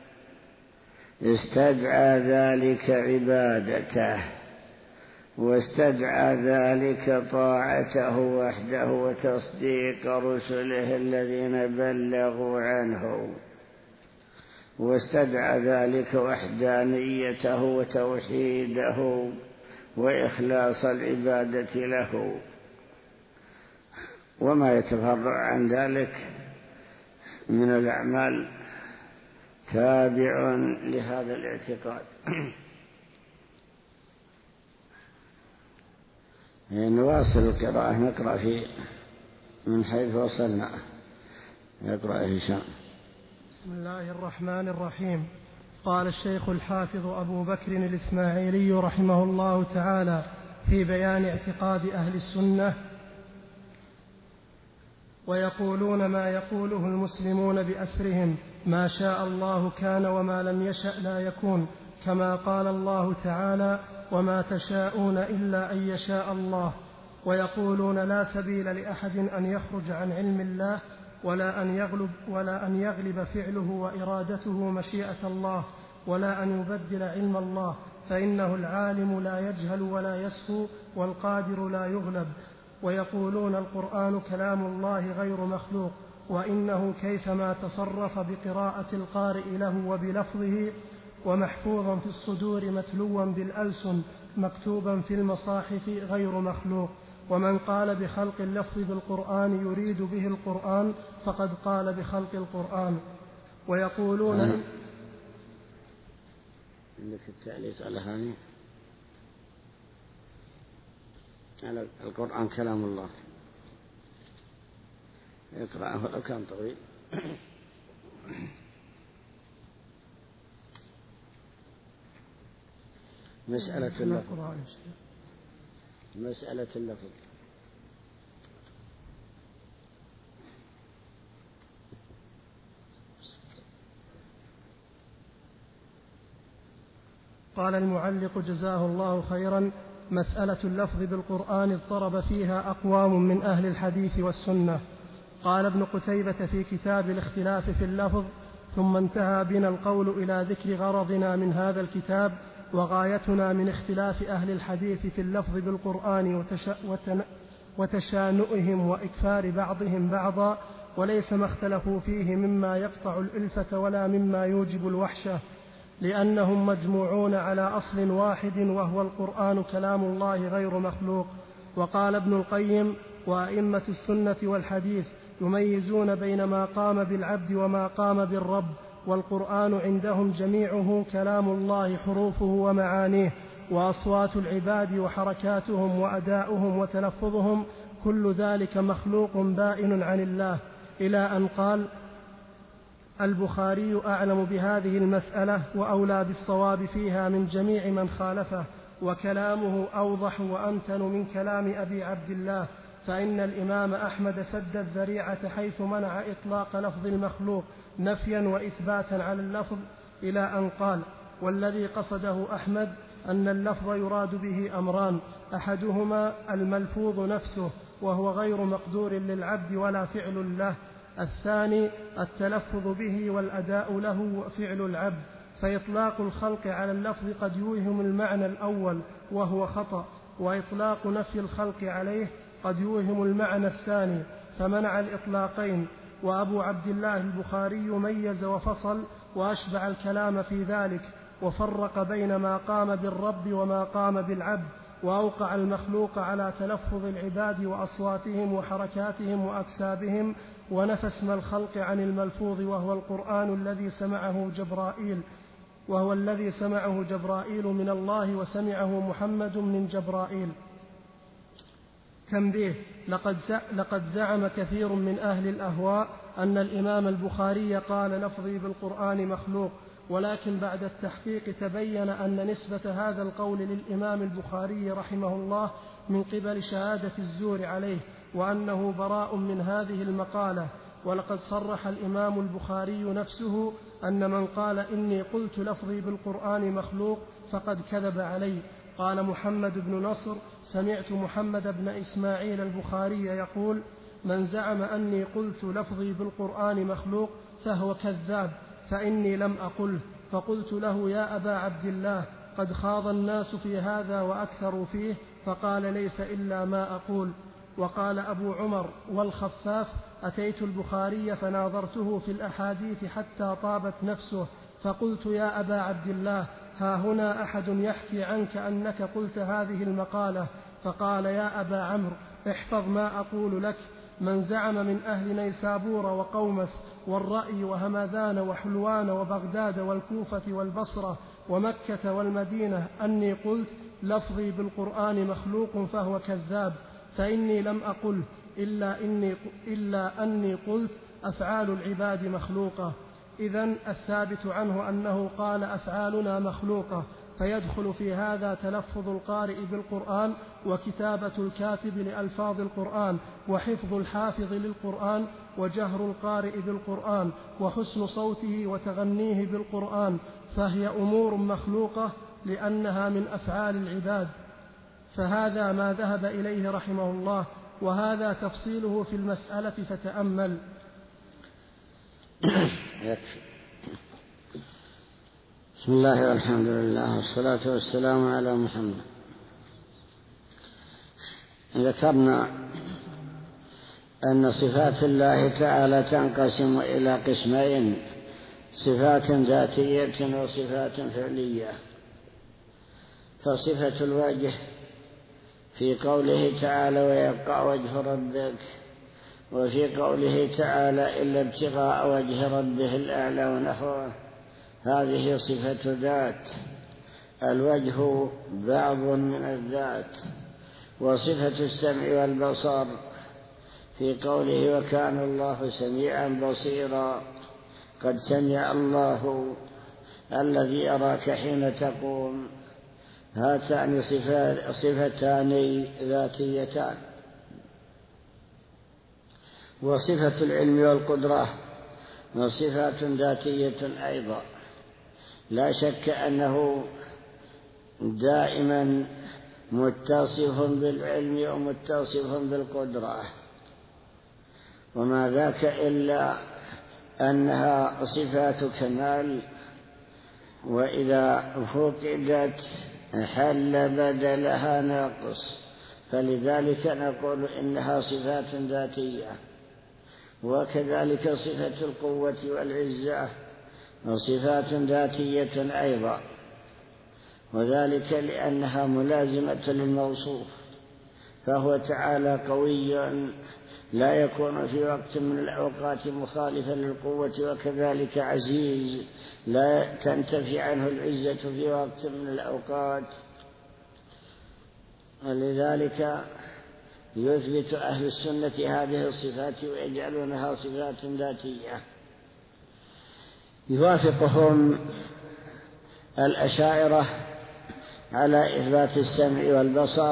استدعى ذلك عبادته، واستدعى ذلك طاعته وحده وتصديق رسله الذين بلغوا عنه، واستدعى ذلك وحدانيته وتوحيده وإخلاص العبادة له. وما يتفرع عن ذلك من الأعمال تابع لهذا الاعتقاد. نواصل القراءة، نقرأ في من حيث وصلنا. يقرأ هشام. بسم الله الرحمن الرحيم. قال الشيخ الحافظ أبو بكر الإسماعيلي رحمه الله تعالى في بيان اعتقاد أهل السنة: ويقولون ما يقوله المسلمون بأسرهم: ما شاء الله كان وما لم يشأ لا يكون، كما قال الله تعالى: وما تشاءون إلا أن يشاء الله. ويقولون لا سبيل لأحد أن يخرج عن علم الله، ولا أن يغلب, ولا أن يغلب فعله وإرادته مشيئة الله، ولا أن يبدل علم الله، فإنه العالم لا يجهل ولا يسهو، والقادر لا يغلب. ويقولون القرآن كلام الله غير مخلوق، وإنه كيفما تصرف بقراءة القارئ له وبلفظه، ومحفوظا في الصدور متلوا بالألسن مكتوبا في المصاحف غير مخلوق. ومن قال بخلق اللفظ بالقرآن يريد به القرآن فقد قال بخلق القرآن. ويقولون عندك التعليق على هذه على القرآن كلام الله. اقرأه ولو كان طويل. مسألة اللفظ مسألة اللفظ قال المعلق جزاه الله خيرا: مسألة اللفظ بالقرآن اضطرب فيها أقوام من أهل الحديث والسنة. قال ابن قتيبة في كتاب الاختلاف في اللفظ: ثم انتهى بنا القول إلى ذكر غرضنا من هذا الكتاب وغايتنا من اختلاف أهل الحديث في اللفظ بالقرآن وتشانؤهم وإكفار بعضهم بعضا، وليس ما اختلفوا فيه مما يقطع الألفة ولا مما يوجب الوحشة، لأنهم مجموعون على أصل واحد وهو القرآن كلام الله غير مخلوق. وقال ابن القيم: وأئمة السنة والحديث يميزون بين ما قام بالعبد وما قام بالرب، والقرآن عندهم جميعه كلام الله حروفه ومعانيه، وأصوات العباد وحركاتهم وأداؤهم وتلفظهم، كل ذلك مخلوق بائن عن الله، إلى أن قال: البخاري أعلم بهذه المسألة وأولى بالصواب فيها من جميع من خالفه، وكلامه أوضح وأمتن من كلام أبي عبد الله، فإن الإمام أحمد سد الذريعة حيث منع إطلاق لفظ المخلوق نفيا وإثباتا على اللفظ، إلى أن قال: والذي قصده أحمد أن اللفظ يراد به أمران: أحدهما الملفوظ نفسه وهو غير مقدور للعبد ولا فعل له، الثاني التلفظ به والأداء له وفعل العبد، فإطلاق الخلق على اللفظ قد يوهم المعنى الأول وهو خطأ، وإطلاق نفي الخلق عليه قد يوهم المعنى الثاني، فمنع الإطلاقين. وأبو عبد الله البخاري ميز وفصل وأشبع الكلام في ذلك، وفرق بين ما قام بالرب وما قام بالعبد، وأوقع المخلوق على تلفظ العباد وأصواتهم وحركاتهم وأكسابهم، ونفى اسم الخلق عن الملفوظ وهو القرآن الذي سمعه جبرائيل وهو الذي سمعه جبرائيل من الله وسمعه محمد من جبرائيل. تنبيه: لقد لقد زعم كثير من أهل الأهواء أن الإمام البخاري قال لفظي بالقرآن مخلوق، ولكن بعد التحقيق تبين أن نسبة هذا القول للإمام البخاري رحمه الله من قبل شهادة الزور عليه، وأنه براء من هذه المقالة. ولقد صرح الإمام البخاري نفسه أن من قال إني قلت لفظي بالقرآن مخلوق فقد كذب علي. قال محمد بن نصر: سمعت محمد بن إسماعيل البخاري يقول: من زعم أني قلت لفظي بالقرآن مخلوق فهو كذاب، فإني لم أقله. فقلت له: يا أبا عبد الله، قد خاض الناس في هذا وأكثروا فيه، فقال: ليس إلا ما أقول. وقال أبو عمر والخفاف: أتيت البخاري فناظرته في الأحاديث حتى طابت نفسه، فقلت: يا أبا عبد الله، ها هنا أحد يحكي عنك أنك قلت هذه المقالة. فقال: يا أبا عمرو، احفظ ما أقول لك: من زعم من أهل نيسابور وقومس والرأي وهمذان وحلوان وبغداد والكوفة والبصرة ومكة والمدينة أني قلت لفظي بالقرآن مخلوق فهو كذاب، فإني لم أقل إلا, إني إلا أني قلت أفعال العباد مخلوقة. إذن الثابت عنه أنه قال أفعالنا مخلوقة، فيدخل في هذا تلفظ القارئ بالقرآن، وكتابة الكاتب لألفاظ القرآن، وحفظ الحافظ للقرآن، وجهر القارئ بالقرآن، وحسن صوته وتغنيه بالقرآن، فهي أمور مخلوقة لأنها من أفعال العباد. فهذا ما ذهب إليه رحمه الله، وهذا تفصيله في المسألة، فتأمل. بسم الله والحمد لله والصلاة والسلام على محمد. ذكرنا أن صفات الله تعالى تنقسم إلى قسمين: صفات ذاتية وصفات فعلية. فصفة الوجه في قوله تعالى: ويبقى وجه ربك، وفي قوله تعالى: إلا ابتغاء وجه ربه الأعلى ونحوه، هذه صفة ذات. الوجه بعض من الذات. وصفة السمع والبصر في قوله: وكان الله سميعا بصيرا، قد سمع الله الذي يراك حين تقوم. هاتان صفتان ذاتيتان. وصفة العلم والقدرة وصفات ذاتية أيضا، لا شك أنه دائما متصف بالعلم ومتصف بالقدرة، وما ذاك إلا أنها صفات كمال، وإذا فقدت حل بدلها ناقص، فلذلك نقول إنها صفات ذاتية. وكذلك صفة القوة والعزة وصفات ذاتية أيضا، وذلك لأنها ملازمة للموصوف، فهو تعالى قوي لا يكون في وقت من الأوقات مخالفا للقوة، وكذلك عزيز لا تنتفي عنه العزة في وقت من الأوقات. ولذلك يثبت أهل السنة هذه الصفات ويجعلونها صفات ذاتية. يوافقهم الأشاعرة على إثبات السمع والبصر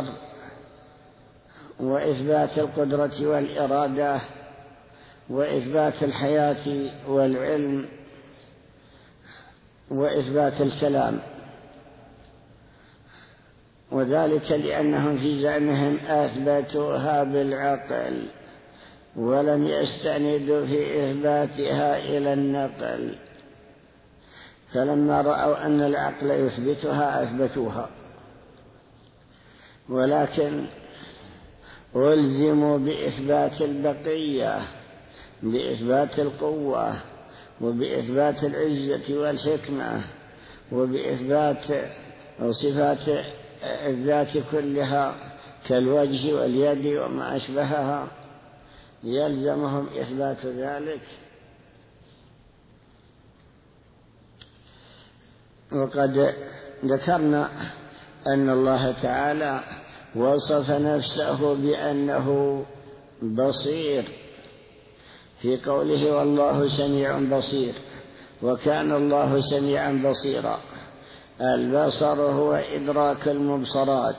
وإثبات القدرة والإرادة وإثبات الحياة والعلم وإثبات الكلام، وذلك لأنهم في زعمهم أثبتوها بالعقل ولم يستندوا في إثباتها إلى النقل، فلما رأوا أن العقل يثبتها أثبتوها، ولكن ألزموا بإثبات البقية، بإثبات القوة وبإثبات العزة والحكمة وبإثبات صفات الذات كلها كالوجه واليد وما أشبهها، يلزمهم إثبات ذلك. وقد ذكرنا أن الله تعالى وصف نفسه بأنه بصير في قوله والله سميع بصير، وكان الله سميعا بصيرا. البصر هو إدراك المبصرات،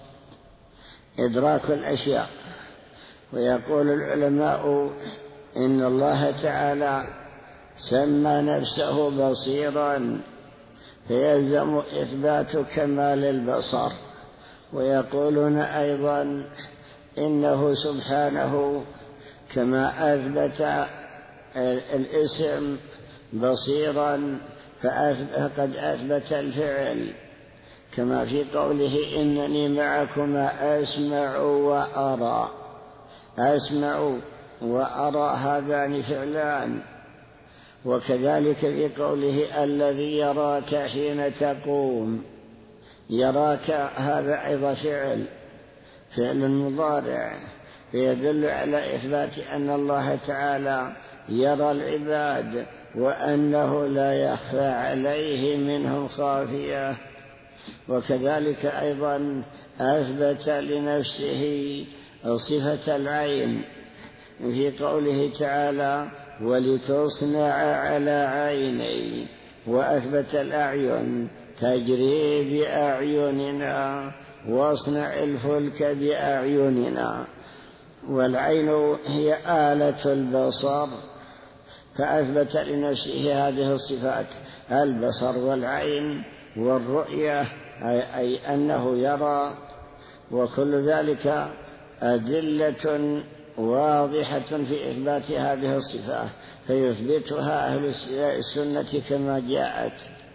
إدراك الأشياء. ويقول العلماء إن الله تعالى سمى نفسه بصيرا فيلزم إثبات كمال البصر. ويقولون أيضا إنه سبحانه كما أثبت الاسم بصيرا فقد أثبت الفعل، كما في قوله إنني معكما أسمع وأرى. أسمع وأرى هذان فعلان. وكذلك في قوله الذي يراك حين تقوم، يراك هذا أيضا فعل فعل مضارع، فيدل على إثبات أن الله تعالى يرى العباد وأنه لا يخفى عليه منهم خافية. وكذلك أيضا أثبت لنفسه صفة العين في قوله تعالى ولتصنع على عيني، وأثبت الأعين تجري بأعيننا واصنع الفلك بأعيننا. والعين هي آلة البصر، فأثبت لنفسه هذه الصفات البصر والعين والرؤية، أي أنه يرى. وكل ذلك أدلة واضحة في إثبات هذه الصفات، فيثبتها أهل السنة كما جاءت.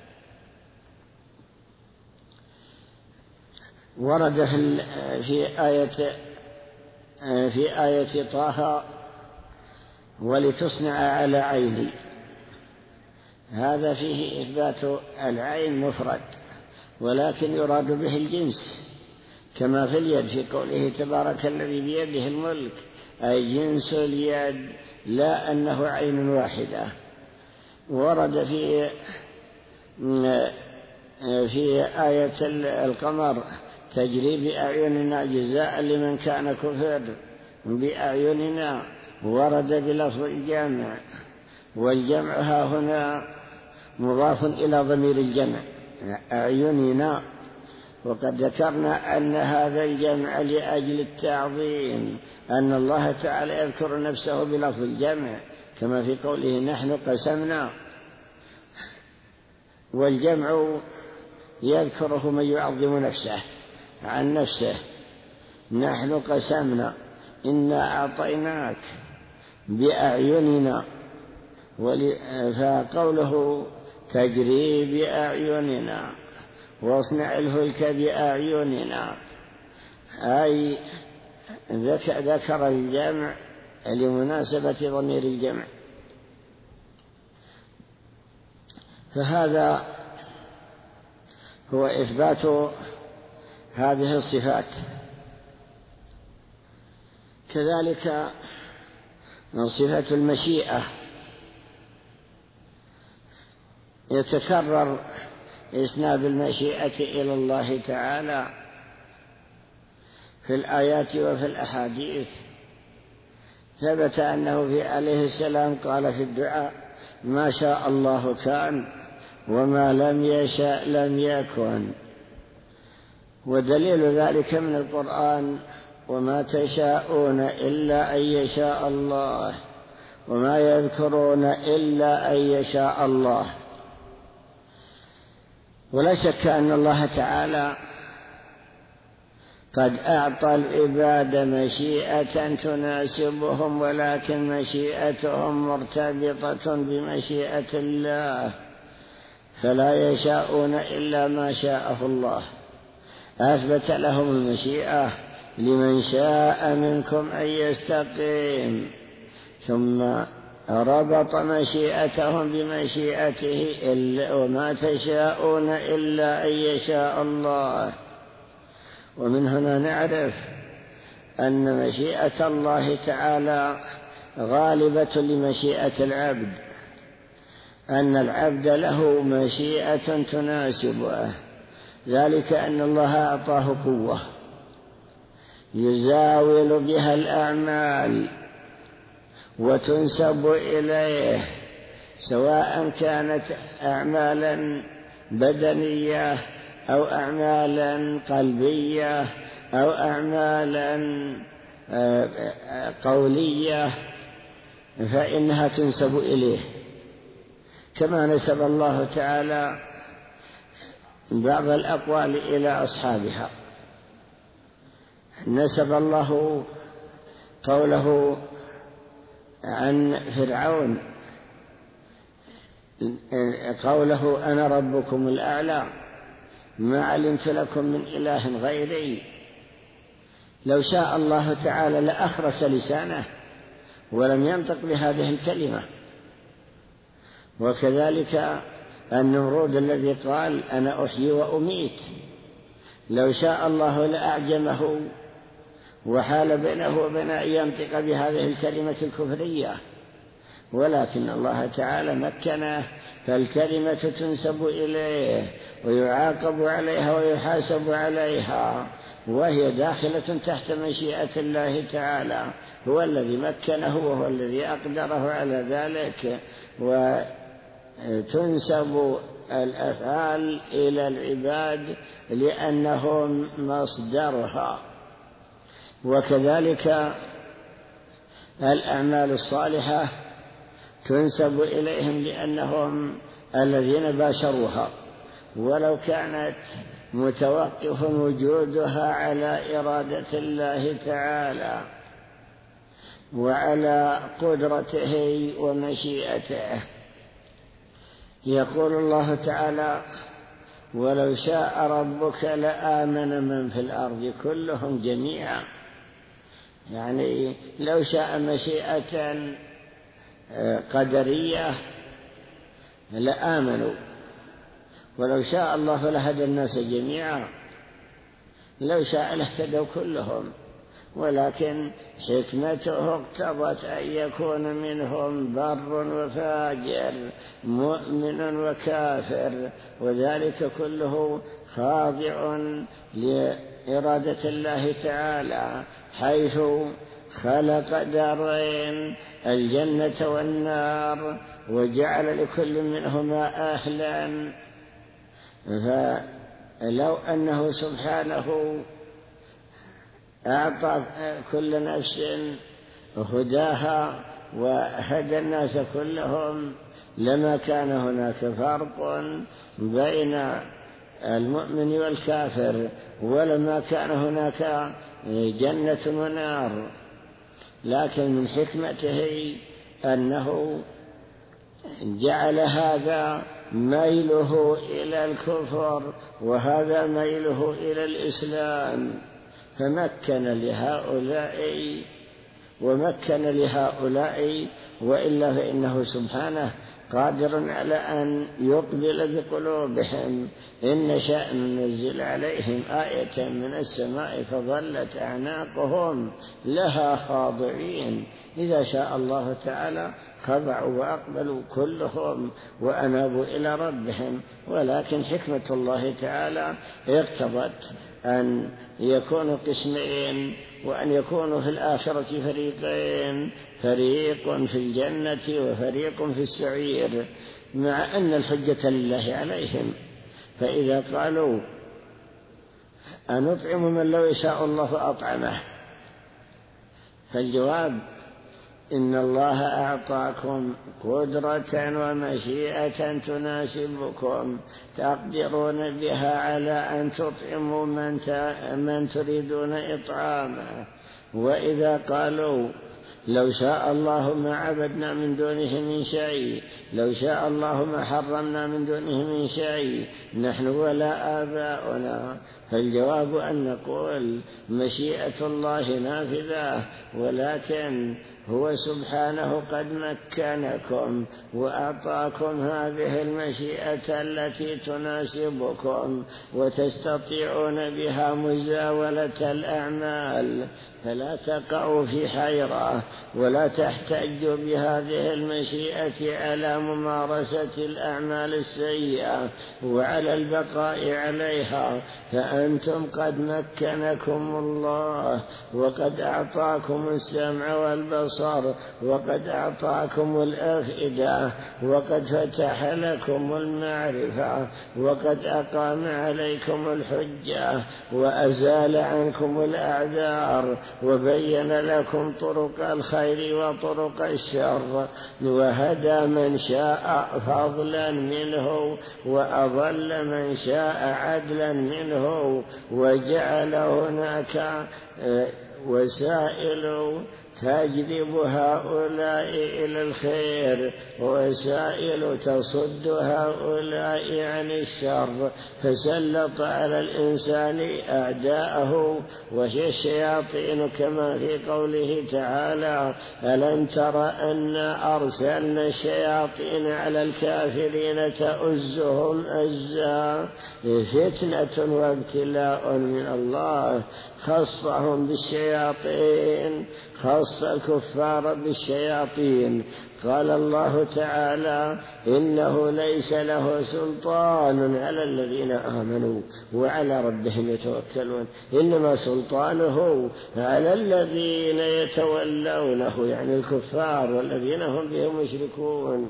ورد في آية في آية طه ولتصنع على عيني، هذا فيه إثبات العين مفرد، ولكن يراد به الجنس كما في اليد في قوله تبارك الذي بيده الملك، أي جنس اليد لا أنه عين واحدة. ورد في في آية القمر تجري بأعيننا جزاء لمن كان كفر بأعيننا، ورد بلفظ الجمع، والجمع ها هنا مضاف إلى ضمير الجمع أعيننا. وقد ذكرنا أن هذا الجمع لأجل التعظيم، أن الله تعالى يذكر نفسه بلفظ الجمع كما في قوله نحن قسمنا، والجمع يذكره من يعظم نفسه عن نفسه. نحن قسمنا إنا أعطيناك بأعيننا، فقوله تجري بأعيننا واصنع الفلك بأعيننا، أي ذكر الجمع لمناسبة ضمير الجمع. فهذا هو إثبات هذه الصفات. كذلك من صفة المشيئة يتكرر إسناد المشيئة إلى الله تعالى في الآيات وفي الأحاديث. ثبت أنه في عليه السلام قال في الدعاء: ما شاء الله كان وما لم يشاء لم يكن. ودليل ذلك من القرآن: وما تشاءون إلا أن يشاء الله وما يذكرون إلا أن يشاء الله. ولا شك أن الله تعالى قد أعطى العباد مشيئة تناسبهم، ولكن مشيئتهم مرتبطة بمشيئة الله، فلا يشاءون إلا ما شاءه الله. أثبت لهم المشيئة: لمن شاء منكم أن يستقيم، ثم ربط مشيئتهم بمشيئته: وما تشاءون إلا أن يشاء الله. ومن هنا نعرف أن مشيئة الله تعالى غالبة لمشيئة العبد، أن العبد له مشيئة تناسبه، ذلك أن الله أعطاه قوة يزاول بها الأعمال وتنسب إليه، سواء كانت أعمالا بدنية أو أعمالا قلبية أو أعمالا قولية، فإنها تنسب إليه، كما نسب الله تعالى بعض الأقوال إلى أصحابها. نسب الله قوله عن فرعون، قوله: أنا ربكم الأعلى ما علمت لكم من إله غيري. لو شاء الله تعالى لأخرس لسانه ولم ينطق بهذه الكلمة. وكذلك النمرود الذي قال: أنا أحيي وأميت، لو شاء الله لأعجمه وحال بينه وبين أن ينطق بهذه الكلمة الكفرية، ولكن الله تعالى مكنه، فالكلمة تنسب إليه ويعاقب عليها ويحاسب عليها، وهي داخلة تحت مشيئة الله تعالى. هو الذي مكنه وهو الذي أقدره على ذلك، وتنسب الأفعال إلى العباد لأنهم مصدرها. وكذلك الأعمال الصالحة تنسب إليهم لأنهم الذين باشروها، ولو كانت متوقف وجودها على إرادة الله تعالى وعلى قدرته ومشيئته. يقول الله تعالى: ولو شاء ربك لآمن من في الأرض كلهم جميعا. يعني لو شاء مشيئة قدرية لآمنوا، ولو شاء الله لهدى الناس جميعا، لو شاء لاهتدوا كلهم، ولكن حكمته اقتضت أن يكون منهم بر وفاجر، مؤمن وكافر، وذلك كله خاضع لإرادة الله تعالى، حيث خلق دارين الجنة والنار وجعل لكل منهما أهلا. فلو أنه سبحانه أعطى كل نفس هداها وهدى الناس كلهم لما كان هناك فرق بين المؤمن والكافر، ولما كان هناك جنة ونار. لكن من حكمته أنه جعل هذا ميله إلى الكفر وهذا ميله إلى الإسلام، فمكن لهؤلاء ومكن لهؤلاء، وإلا فإنه سبحانه قادر على أن يقبل بقلوبهم. إن نشأ ننزل عليهم آية من السماء فظلت أعناقهم لها خاضعين. إذا شاء الله تعالى خضعوا وأقبلوا كلهم وأنابوا إلى ربهم، ولكن حكمة الله تعالى اقتضت أن يكونوا قسمين، وأن يكونوا في الآخرة فريقين، فريق في الجنة وفريق في السعير، مع أن الحجة لله عليهم. فإذا قالوا أنطعم من لو يشاء الله أطعمه، فالجواب إن الله أعطاكم قدرة ومشيئة تناسبكم تقدرون بها على أن تطعموا من تريدون إطعامه. وإذا قالوا لو شاء الله ما عبدنا من دونه من شيء، لو شاء الله ما حرمنا من دونه من شيء، نحن ولا آباؤنا، فالجواب أن نقول مشيئة الله نافذة، ولكن هو سبحانه قد مكنكم وأعطاكم هذه المشيئة التي تناسبكم وتستطيعون بها مزاولة الأعمال، فلا تقعوا في حيرة ولا تحتجوا بهذه المشيئة على ممارسة الأعمال السيئة وعلى البقاء عليها، فأنتم قد مكنكم الله وقد أعطاكم السمع والبصر وقد أعطاكم الأفئدة وقد فتح لكم المعرفة وقد أقام عليكم الحجة وأزال عنكم الأعذار وبين لكم طرق الخير وطرق الشر، وهدى من شاء فضلا منه وأضل من شاء عدلا منه، وجعل هناك وسائل تجذب هؤلاء إلى الخير وسائل تصد هؤلاء عن الشر، فسلط على الإنسان أعداءه وهي الشياطين، كما في قوله تعالى ألم تر أنا أرسلنا الشياطين على الكافرين تؤزهم أزا، فتنة وابتلاء من الله خصهم بالشياطين، خص الكفار بالشياطين. قال الله تعالى إنه ليس له سلطان على الذين آمنوا وعلى ربهم يتوكلون، إنما سلطانه على الذين يتولونه، يعني الكفار والذين هم بهم مشركون.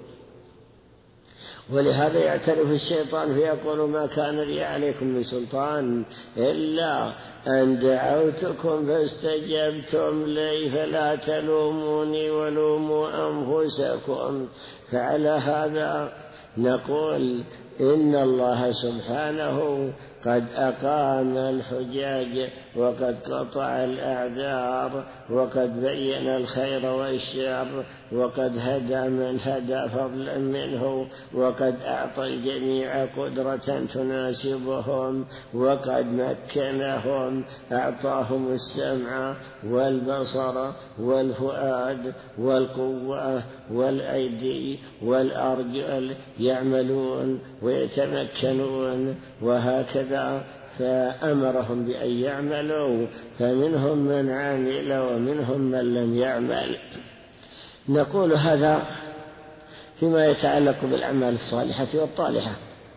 ولهذا يعترف الشيطان فيقول ما كان لي عليكم من سلطان إلا أن دعوتكم فاستجبتم لي فلا تلوموني ولوموا أنفسكم. فعلى هذا نقول إن الله سبحانه قد أقام الحجاج وقد قطع الأعذار وقد بين الخير والشر وقد هدى من هدى فضلا منه وقد أعطى الجميع قدرة تناسبهم وقد مكنهم، أعطاهم السمع والبصر والفؤاد والقوة والأيدي والأرجل يعملون ويتمكنون، وهكذا فأمرهم بأن يعملوا، فمنهم من عمل ومنهم من لم يعمل. نقول هذا فيما يتعلق بالأعمال الصالحة والطالحة،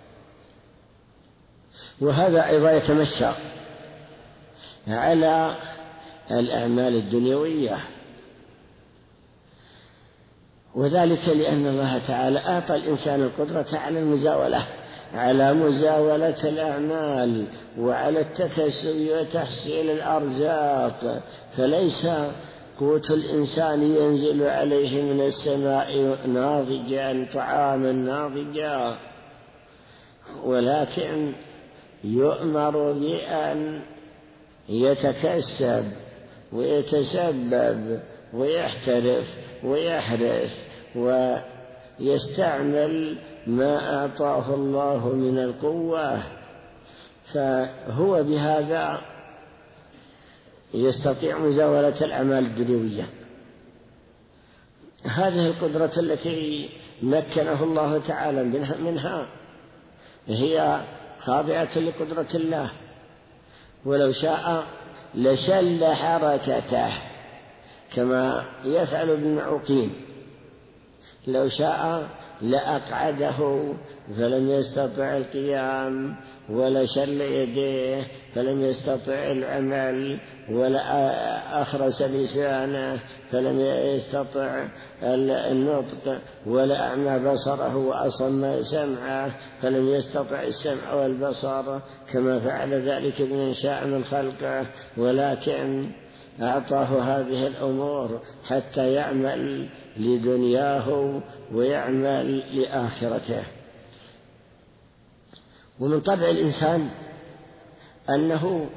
وهذا أيضا يتمشى على الأعمال الدنيوية، وذلك لأن الله تعالى أعطى الإنسان القدرة على المزاولة على مزاولة الأعمال وعلى التكسب وتحصيل الأرزاق، فليس قوت الإنسان ينزل عليه من السماء ناضجا طعاما ناضجا، ولكن يؤمر بأن يتكسب ويتسبب ويحترف ويحرث ويستعمل ما أعطاه الله من القوة، فهو بهذا يستطيع مزاولة الأعمال الدنيوية. هذه القدرة التي مكنه الله تعالى منها هي خاضعة لقدرة الله، ولو شاء لشل حركته كما يفعل بالمعوقين، لو شاء لأقعده فلم يستطع القيام، ولا شل يديه فلم يستطع العمل، ولا أخرس لسانه فلم يستطع النطق، ولا أعمى بصره وأصم سمعه فلم يستطع السمع والبصر كما فعل ذلك بمن شاء من خلقه، ولكن أعطاه هذه الأمور حتى يعمل لدنياه ويعمل لآخرته. ومن طبع الإنسان أنه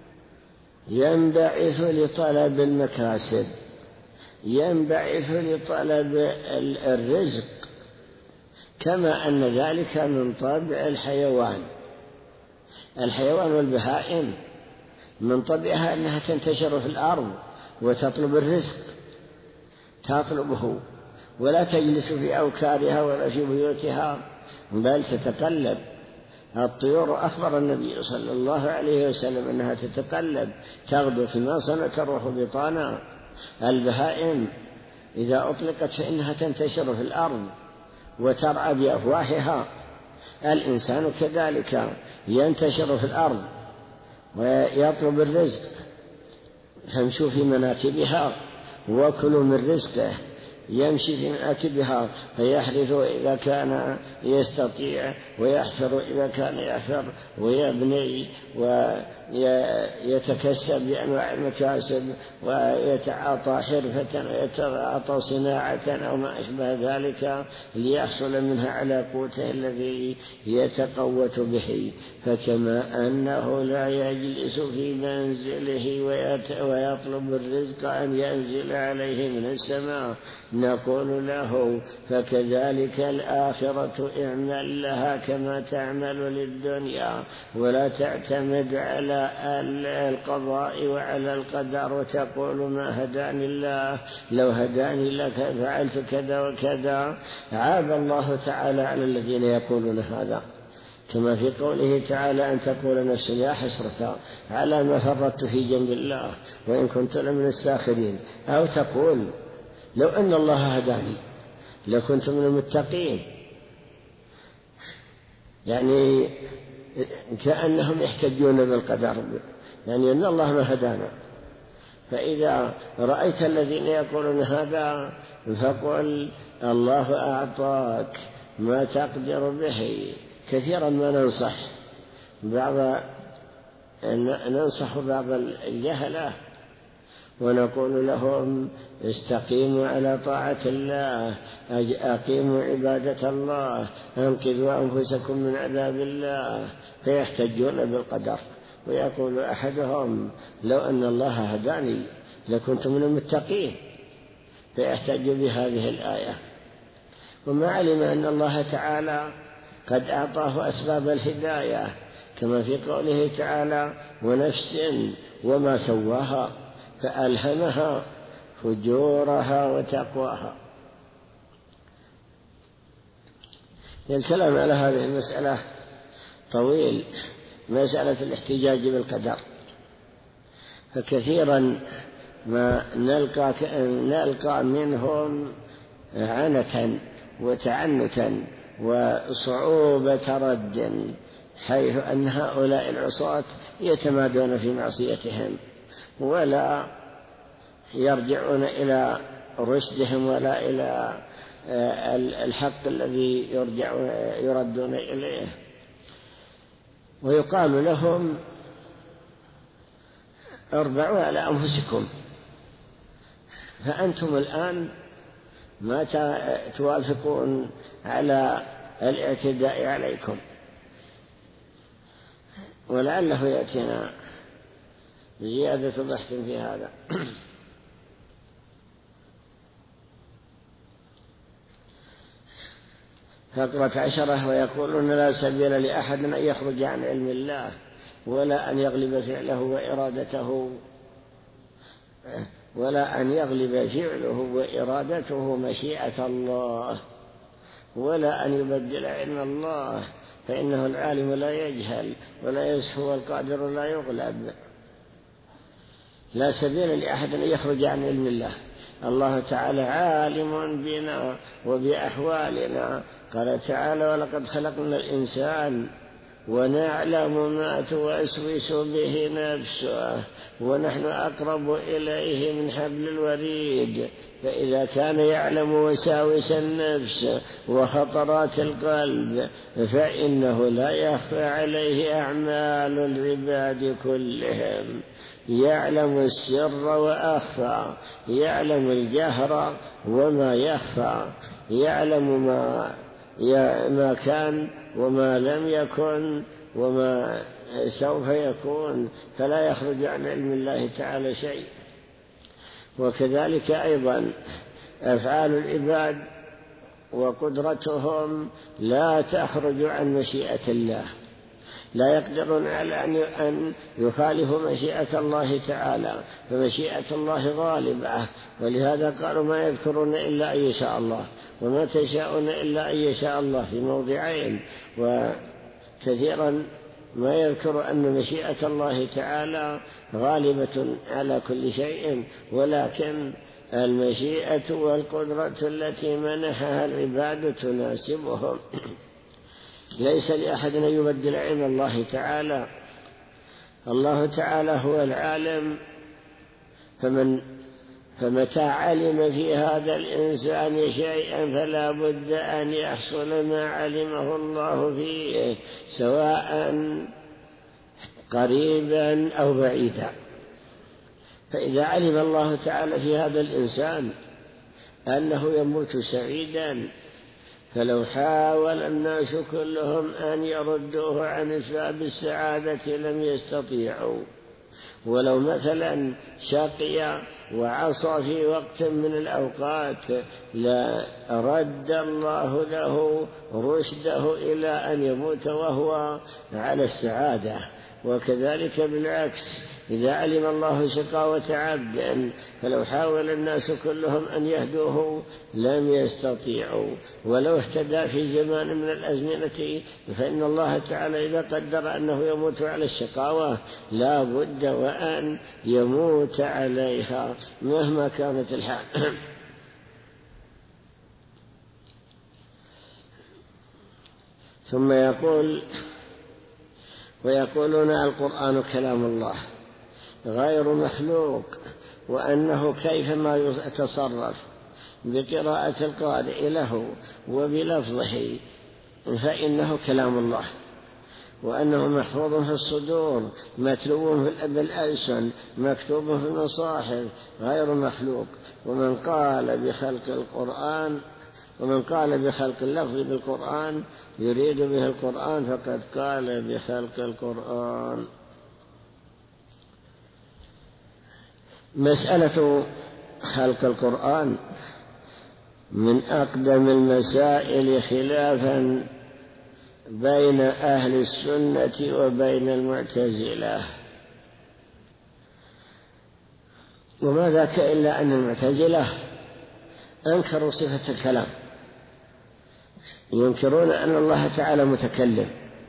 ينبعث لطلب المكاسب، ينبعث لطلب الرزق، كما أن ذلك من طبع الحيوان. الحيوان والبهائم من طبعها أنها تنتشر في الأرض وتطلب الرزق، تطلبه ولا تجلس في أوكارها ولا في بيوتها، بل تتقلب. الطيور أخبر النبي صلى الله عليه وسلم أنها تتقلب، تغدو في ماصنة تروح بطانا. البهائم إذا أطلقت فإنها تنتشر في الأرض وترعى بأفواهها. الإنسان كذلك ينتشر في الأرض ويطلب الرزق، فامشوا في مناكبها وكلوا من رزقه، يمشي في مناكبها فيحرث إذا كان يستطيع، ويحفر إذا كان يحفر، ويبني ويتكسب بأنواع المكاسب، ويتعاطى حرفة ويتعاطى صناعة أو ما أشبه ذلك ليحصل منها على قوته الذي يتقوت به. فكما أنه لا يجلس في منزله ويطلب الرزق أن ينزل عليه من السماء، نقول له فكذلك الآخرة اعمل لها كما تعمل للدنيا، ولا تعتمد على القضاء وعلى القدر وتقول ما هداني الله، لو هداني لك فعلت كذا وكذا. عاب الله تعالى على الذين يقولون هذا، كما في قوله تعالى أن تقول نفس يا حسرة على ما فرطت في جنب الله وإن كنت لمن الساخرين، أو تقول لو أن الله هداني لكنت من المتقين. يعني كأنهم يحتجون بالقدر، يعني أن الله ما هدانا. فإذا رأيت الذين يقولون هذا فقل الله أعطاك ما تقدر به. كثيرا ما ننصح بعض ننصح بعض الجهلة ونقول لهم استقيموا على طاعة الله، أقيموا عبادة الله، أنقذوا أنفسكم من عذاب الله، فيحتجون بالقدر. ويقول أحدهم لو أن الله هداني لكنت من المتقين، فيحتج بهذه الآية. وما علم أن الله تعالى قد أعطاه أسباب الهداية، كما في قوله تعالى ونفس وما سواها فألهمها فجورها وتقواها. الكلام على هذه المسألة طويل، مسألة الاحتجاج بالقدر. فكثيرا ما نلقى, نلقى منهم عنة وتعنتا وصعوبة رد، حيث أن هؤلاء العصاة يتمادون في معصيتهم ولا يرجعون إلى رشدهم ولا إلى الحق الذي يردون إليه. ويقال لهم اربعوا على أنفسكم، فأنتم الآن ما توافقون على الاعتداء عليكم. ولعله يأتينا زيادة بحث في هذا. فقرة عشرة ويقولون لا سبيل لأحد أن يخرج عن علم الله ولا أن يغلب فعله وإرادته ولا أن يغلب فعله وإرادته مشيئة الله، ولا أن يبدل علم الله، فإنه العالم لا يجهل ولا يسهو والقادر لا يغلب. لا سبيل لأحد أن يخرج عن علم الله. الله تعالى عالم بنا وبأحوالنا. قال تعالى: ولقد خلقنا الإنسان ونعلم ما توسوس به نفسه ونحن أقرب إليه من حبل الوريد. فإذا كان يعلم وساوس النفس وخطرات القلب فإنه لا يخفى عليه أعمال العباد كلهم، يعلم السر وأخفى، يعلم الجهر وما يخفى، يعلم ما ما كان وما لم يكن وما سوف يكون، فلا يخرج عن علم الله تعالى شيء. وكذلك أيضا أفعال العباد وقدرتهم لا تخرج عن مشيئة الله، لا يقدرون على أن يخالفوا مشيئة الله تعالى، فمشيئة الله غالبة. ولهذا قالوا: ما يذكرون إلا أن يشاء الله، وما تشاءون إلا أن يشاء الله، في موضعين. وكثيرا ما يذكر أن مشيئة الله تعالى غالبة على كل شيء، ولكن المشيئة والقدرة التي منحها العباد تناسبهم. ليس لأحد أن يبدل علم الله تعالى. الله تعالى هو العالم، فمن فمتى علم في هذا الإنسان شيئا فلا بد أن يحصل ما علمه الله فيه، سواء قريبا أو بعيدا. فإذا علم الله تعالى في هذا الإنسان أنه يموت سعيدا، فلو حاول الناس كلهم أن يردوه عن أسباب السعادة لم يستطيعوا. ولو مثلا شقي وعصى في وقت من الأوقات لرد الله له رشده إلى أن يموت وهو على السعادة. وكذلك بالعكس، إذا علم الله شقاوة عبد فلو حاول الناس كلهم أن يهدوه لم يستطيعوا. ولو اهتدى في زمان من الأزمنة فإن الله تعالى إذا قدر أنه يموت على الشقاوة لا بد وأن يموت عليها مهما كانت الحال. ثم يقول: ويقولون القرآن كلام الله غير مخلوق، وأنه كيفما يتصرف بقراءة القارئ له وبلفظه فإنه كلام الله، وأنه محفوظ في الصدور متلو بالألسن مكتوب في المصاحف غير مخلوق. ومن قال بخلق القرآن ومن قال بخلق اللفظ بالقرآن يريد به القرآن فقد قال بخلق القرآن. مسألة خلق القرآن من أقدم المسائل خلافا بين أهل السنة وبين المعتزلة. وما ذاك إلا أن المعتزلة أنكروا صفة الكلام، ينكرون أن الله تعالى متكلم،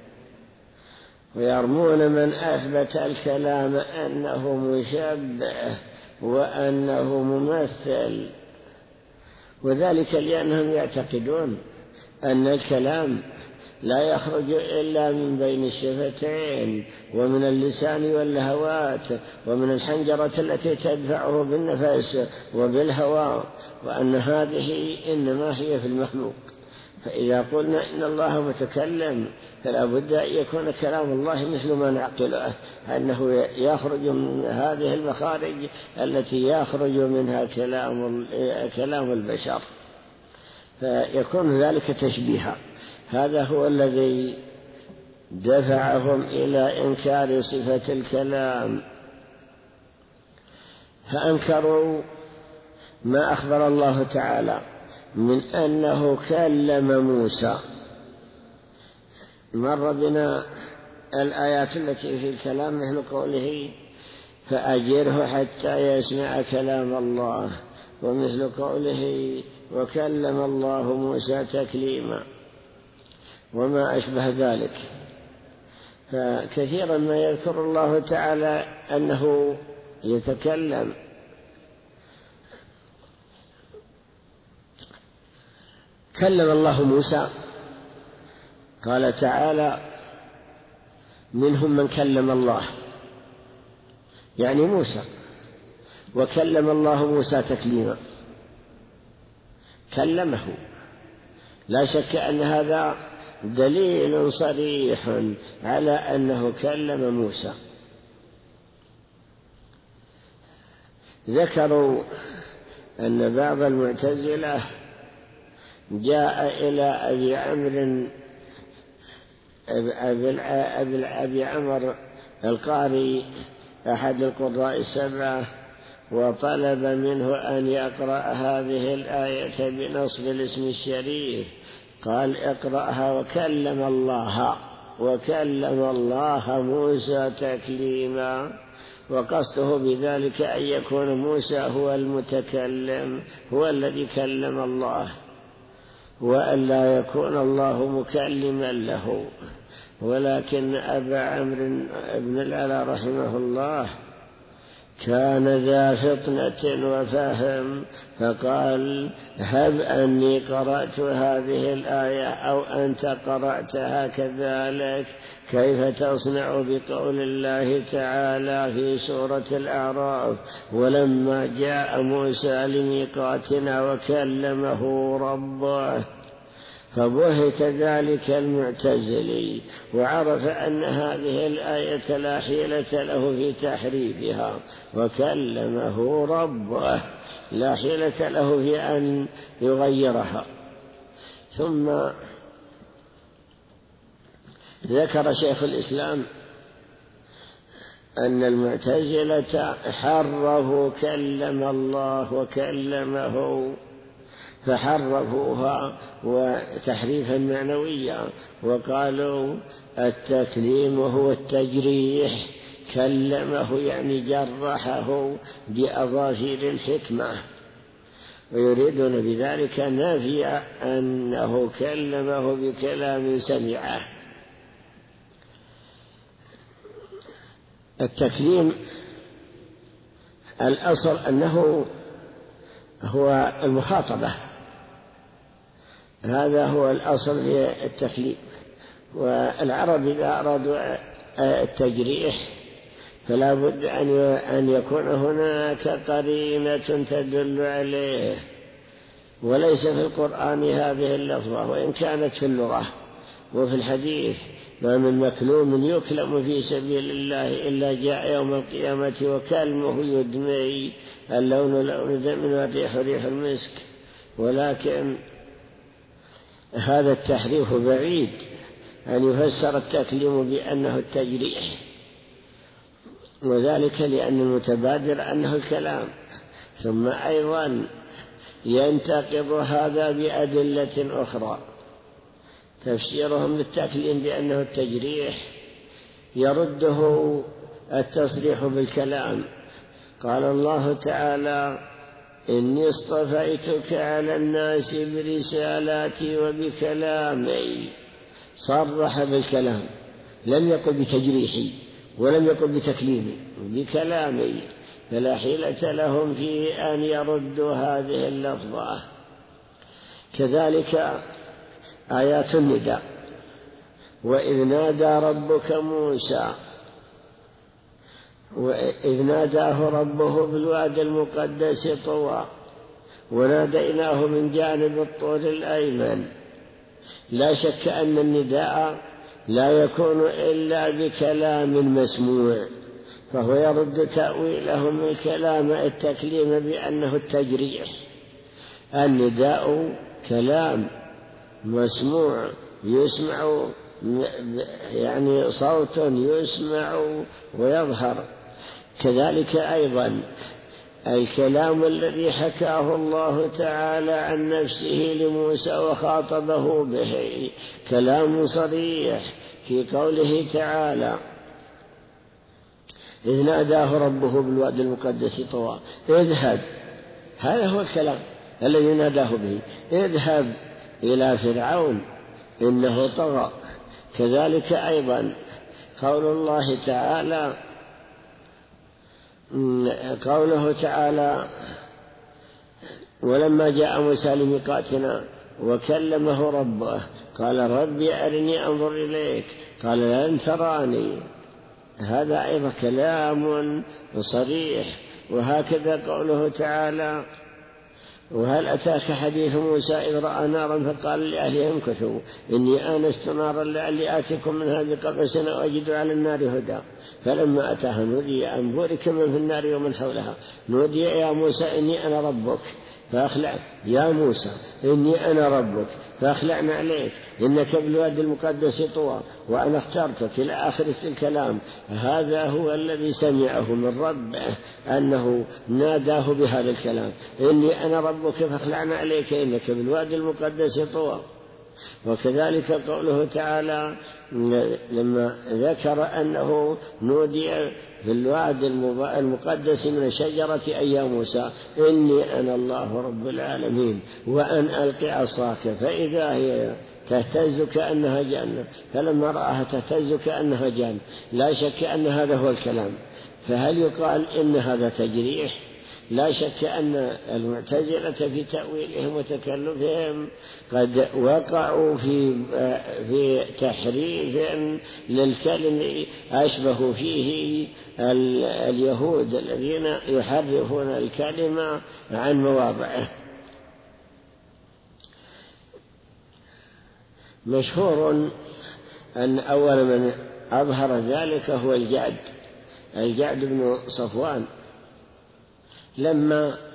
ويرمون من أثبت الكلام أنه مشبه وأنه ممثل، وذلك لأنهم يعتقدون أن الكلام لا يخرج إلا من بين الشفتين ومن اللسان واللهوات ومن الحنجرة التي تدفعه بالنفس وبالهواء، وأن هذه إنما هي في المخلوق. فإذا قلنا إن الله متكلم فلا بد أن يكون كلام الله مثل ما نعقله، أنه يخرج من هذه المخارج التي يخرج منها كلام كلام البشر، فيكون ذلك تشبيها. هذا هو الذي دفعهم إلى إنكار صفة الكلام، فأنكروا ما أخبر الله تعالى من أنه كلم موسى. مر بنا الآيات التي في الكلام مثل قوله: فأجره حتى يسمع كلام الله، ومثل قوله وكلم الله موسى تكليما وما أشبه ذلك. فكثيرا ما يذكر الله تعالى أنه يتكلم. كلم الله موسى، قال تعالى منهم من كلم الله، يعني موسى، وكلم الله موسى تكليما، كلمه. لا شك أن هذا دليل صريح على أنه كلم موسى. ذكروا أن بعض المعتزلة جاء إلى أبي عمرو أبي عمرو القاري أحد القراء السبعة وطلب منه أن يقرأ هذه الآية بنصب الاسم الشريف، قال اقرأها وكلم الله وكلم الله موسى تكليما، وقصده بذلك أن يكون موسى هو المتكلم، هو الذي كلم الله، وأن لا يكون الله مكلما له. ولكن أبا عمرو بن العلا رحمه الله كان ذا فطنة وفهم، فقال هب أني قرأت هذه الآية أو أنت قرأتها كذلك، كيف تصنع بقول الله تعالى في سورة الأعراف ولما جاء موسى لميقاتنا وكلمه ربه؟ فبهت ذلك المعتزلي وعرف أن هذه الآية لا حيلة له في تحريفها، وكلمه ربه لا حيلة له في أن يغيرها. ثم ذكر شيخ الإسلام أن المعتزلة حرفوا كلم الله وكلمه، فحرفوها وتحريفا معنويا، وقالوا التكليم هو التجريح، كلمه يعني جرحه بأظافير الحكمة، ويريدون بذلك نفي أنه كلمه بكلام سمعه. التكليم الأصل أنه هو المخاطبة، هذا هو الأصل في التكليم. والعرب إذا أرادوا التجريح فلا بد أن يكون هناك قرينة تدل عليه، وليس في القرآن هذه اللفظة، وإن كانت في اللغة وفي الحديث ما من مكلوم يكلم في سبيل الله إلا جاء يوم القيامة وكلمه يدمي، اللون لون دم والريح ريح المسك. ولكن هذا التحريف بعيد أن يفسر التكليم بأنه التجريح، وذلك لأن المتبادر أنه الكلام. ثم أيضا ينتقض هذا بأدلة أخرى. تفسيرهم للتكليم بأنه التجريح يرده التصريح بالكلام. قال الله تعالى إني اصطفيتك على الناس برسالاتي وبكلامي، صرح بالكلام، لم يقل بتجريحي ولم يقل بتكليمي، بكلامي، فلا حيلة لهم في أن يردوا هذه اللفظة. كذلك آيات النداء، وإذ نادى ربك موسى، وإذ ناداه ربه بالوادي المقدس طوى وناديناه من جانب الطور الأيمن. لا شك أن النداء لا يكون إلا بكلام مسموع، فهو يرد تأويلهم الكلام التكليم بأنه التجريح. النداء كلام مسموع يسمع، يعني صوت يسمع ويظهر. كذلك أيضا الكلام الذي حكاه الله تعالى عن نفسه لموسى وخاطبه به كلام صريح في قوله تعالى إذ ناداه ربه بالوادي المقدس طوى اذهب، هذا هو الكلام الذي ناداه به، اذهب إلى فرعون إنه طغى. كذلك أيضا قول الله تعالى قوله تعالى ولما جاء موسى لميقاتنا وكلمه ربه قال ربي أرني أنظر إليك قال لن تراني، هذا أيضا كلام صريح. وهكذا قوله تعالى وهل أتاك حديث موسى إذ رأى نارا فقال لأهلهم كثوا إني آنست نارا لعلي آتيكم منها بقبس وأجد على النار هدى فلما أتاها نودي أن بورك من في النار ومن حولها نودي يا موسى إني أنا ربك فأخلع يا موسى إني أنا ربك فأخلعنا عليك إنك بالوادي المقدس طوى وأنا اخترتك إلى آخر الكلام. هذا هو الذي سمعه من ربه أنه ناداه بهذا الكلام إني أنا ربك فأخلعنا عليك إنك بالوادي المقدس طوى. وكذلك قوله تعالى لما ذكر أنه نودي في الوادي المقدس من الشجرة أي يا موسى إني أنا الله رب العالمين وأن ألقي عصاك فإذا هي تهتز كأنها جان، فلما رآها تهتز كأنها جان. لا شك أن هذا هو الكلام. فهل يقال إن هذا تجريح؟ لا شك أن المعتزلة في تأويلهم وتكلفهم قد وقعوا في في تحريف للكلم أشبه فيه اليهود الذين يحرفون الكلمة عن مواضعه. مشهور أن أول من أظهر ذلك هو الجعد الجعد بن صفوان، لما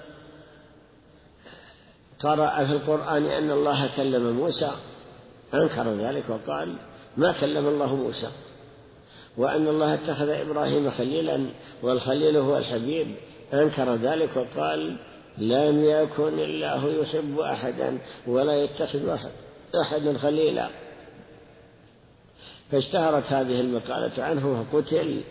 قرأ في القرآن أن الله كلم موسى أنكر ذلك وقال ما كلم الله موسى، وأن الله اتخذ إبراهيم خليلا والخليل هو الحبيب أنكر ذلك وقال لم يكن الله يحب أحدا ولا يتخذ أحد أحد خليلا. فاشتهرت هذه المقالة عنه وقتل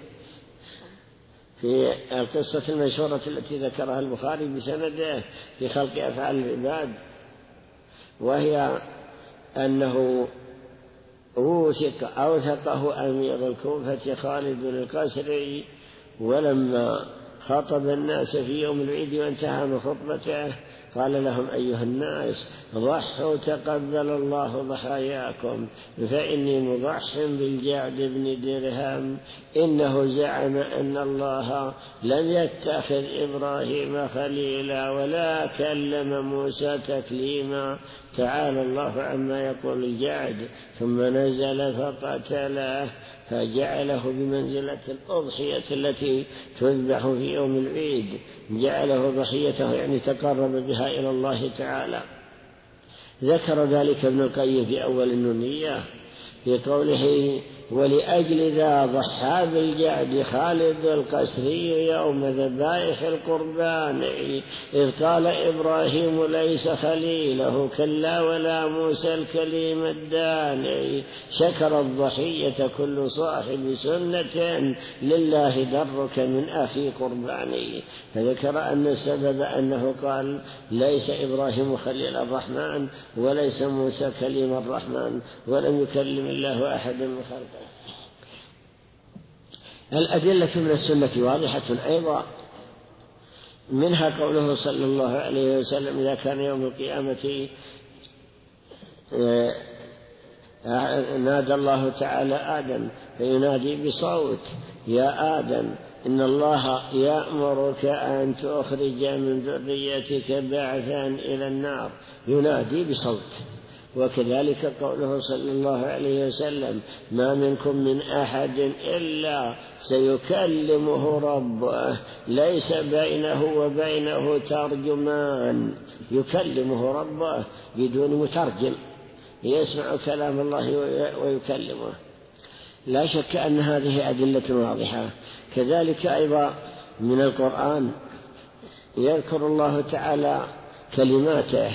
في القصة المشهورة التي ذكرها البخاري بسنده في خلق أفعال العباد، وهي أنه أوثق أوثقه أمير الكوفة خالد القسري، ولما خطب الناس في يوم العيد وانتهى من خطبته قال لهم أيها الناس ضحوا تقبل الله ضحاياكم فإني مضح بالجعد بن درهم إنه زعم أن الله لم يتخذ إبراهيم خليلا ولا كلم موسى تكليما تعالى الله عما يقول الجعد. ثم نزل فقتله فجعله بمنزلة الأضحية التي تذبح في يوم العيد، جعله ضحيته يعني تقرب بها إلى الله تعالى. ذكر ذلك ابن القيم في أول النونية في قوله ولأجل ذا ضحى بالجعد خالد القسري يوم ذبائح القربان إذ قال إبراهيم ليس خليله كلا ولا موسى الكليم الداني شكر الضحية كل صاحب سنة لله درك من أخي قرباني. فذكر أن السبب أنه قال ليس إبراهيم خليل الرحمن وليس موسى كليم الرحمن ولم يكلم الله أحد من خلقه. الأدلة من السنة واضحة أيضا، منها قوله صلى الله عليه وسلم إذا كان يوم القيامة نادى الله تعالى آدم فينادي بصوت يا آدم إن الله يأمرك أن تخرج من ذريتك بعثا إلى النار، ينادي بصوت. وكذلك قوله صلى الله عليه وسلم ما منكم من أحد إلا سيكلمه ربه ليس بينه وبينه ترجمان، يكلمه ربه بدون مترجم يسمع كلام الله ويكلمه. لا شك أن هذه أدلة واضحة. كذلك أيضا من القرآن يذكر الله تعالى كلماته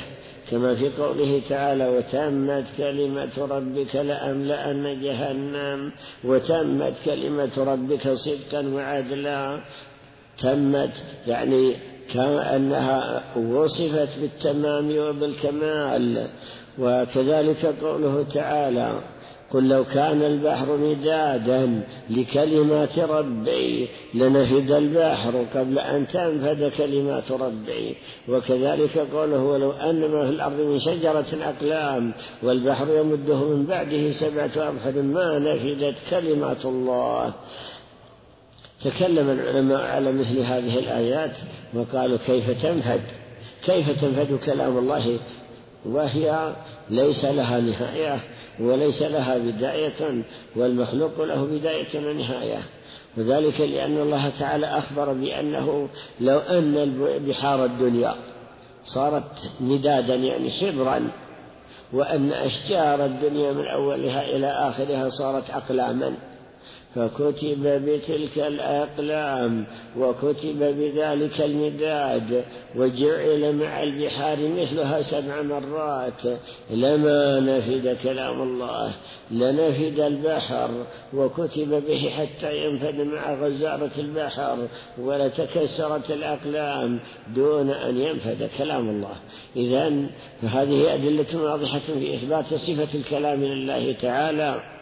كما في قوله تعالى وتمت كلمة ربك لأملأن جهنم، وتمت كلمة ربك صدقا وعدلا. تمت يعني كأنها وصفت بالتمام وبالكمال. وكذلك قوله تعالى قل لو كان البحر مدادا لكلمات ربي لنفد البحر قبل أن تنفد كلمات ربي. وكذلك قوله ولو أن ما في الأرض من شجرة أقلام والبحر يمده من بعده سبعة أبحر ما نفدت كلمات الله. تكلم العلماء على مثل هذه الآيات وقالوا كيف تنفد كيف تنفد كلام الله وهي ليس لها نهاية وليس لها بداية، والمخلوق له بداية ونهاية. وذلك لأن الله تعالى أخبر بأنه لو أن بحار الدنيا صارت مدادا يعني شبرا، وأن أشجار الدنيا من أولها إلى آخرها صارت أقلاما، فكتب بتلك الأقلام وكتب بذلك المداد وجعل مع البحار مثلها سبع مرات لما نفد كلام الله، لنفد البحر وكتب به حتى ينفد مع غزارة البحر ولتكسرت الأقلام دون أن ينفد كلام الله. إذن فهذه أدلة واضحة في إثبات صفة الكلام لله تعالى.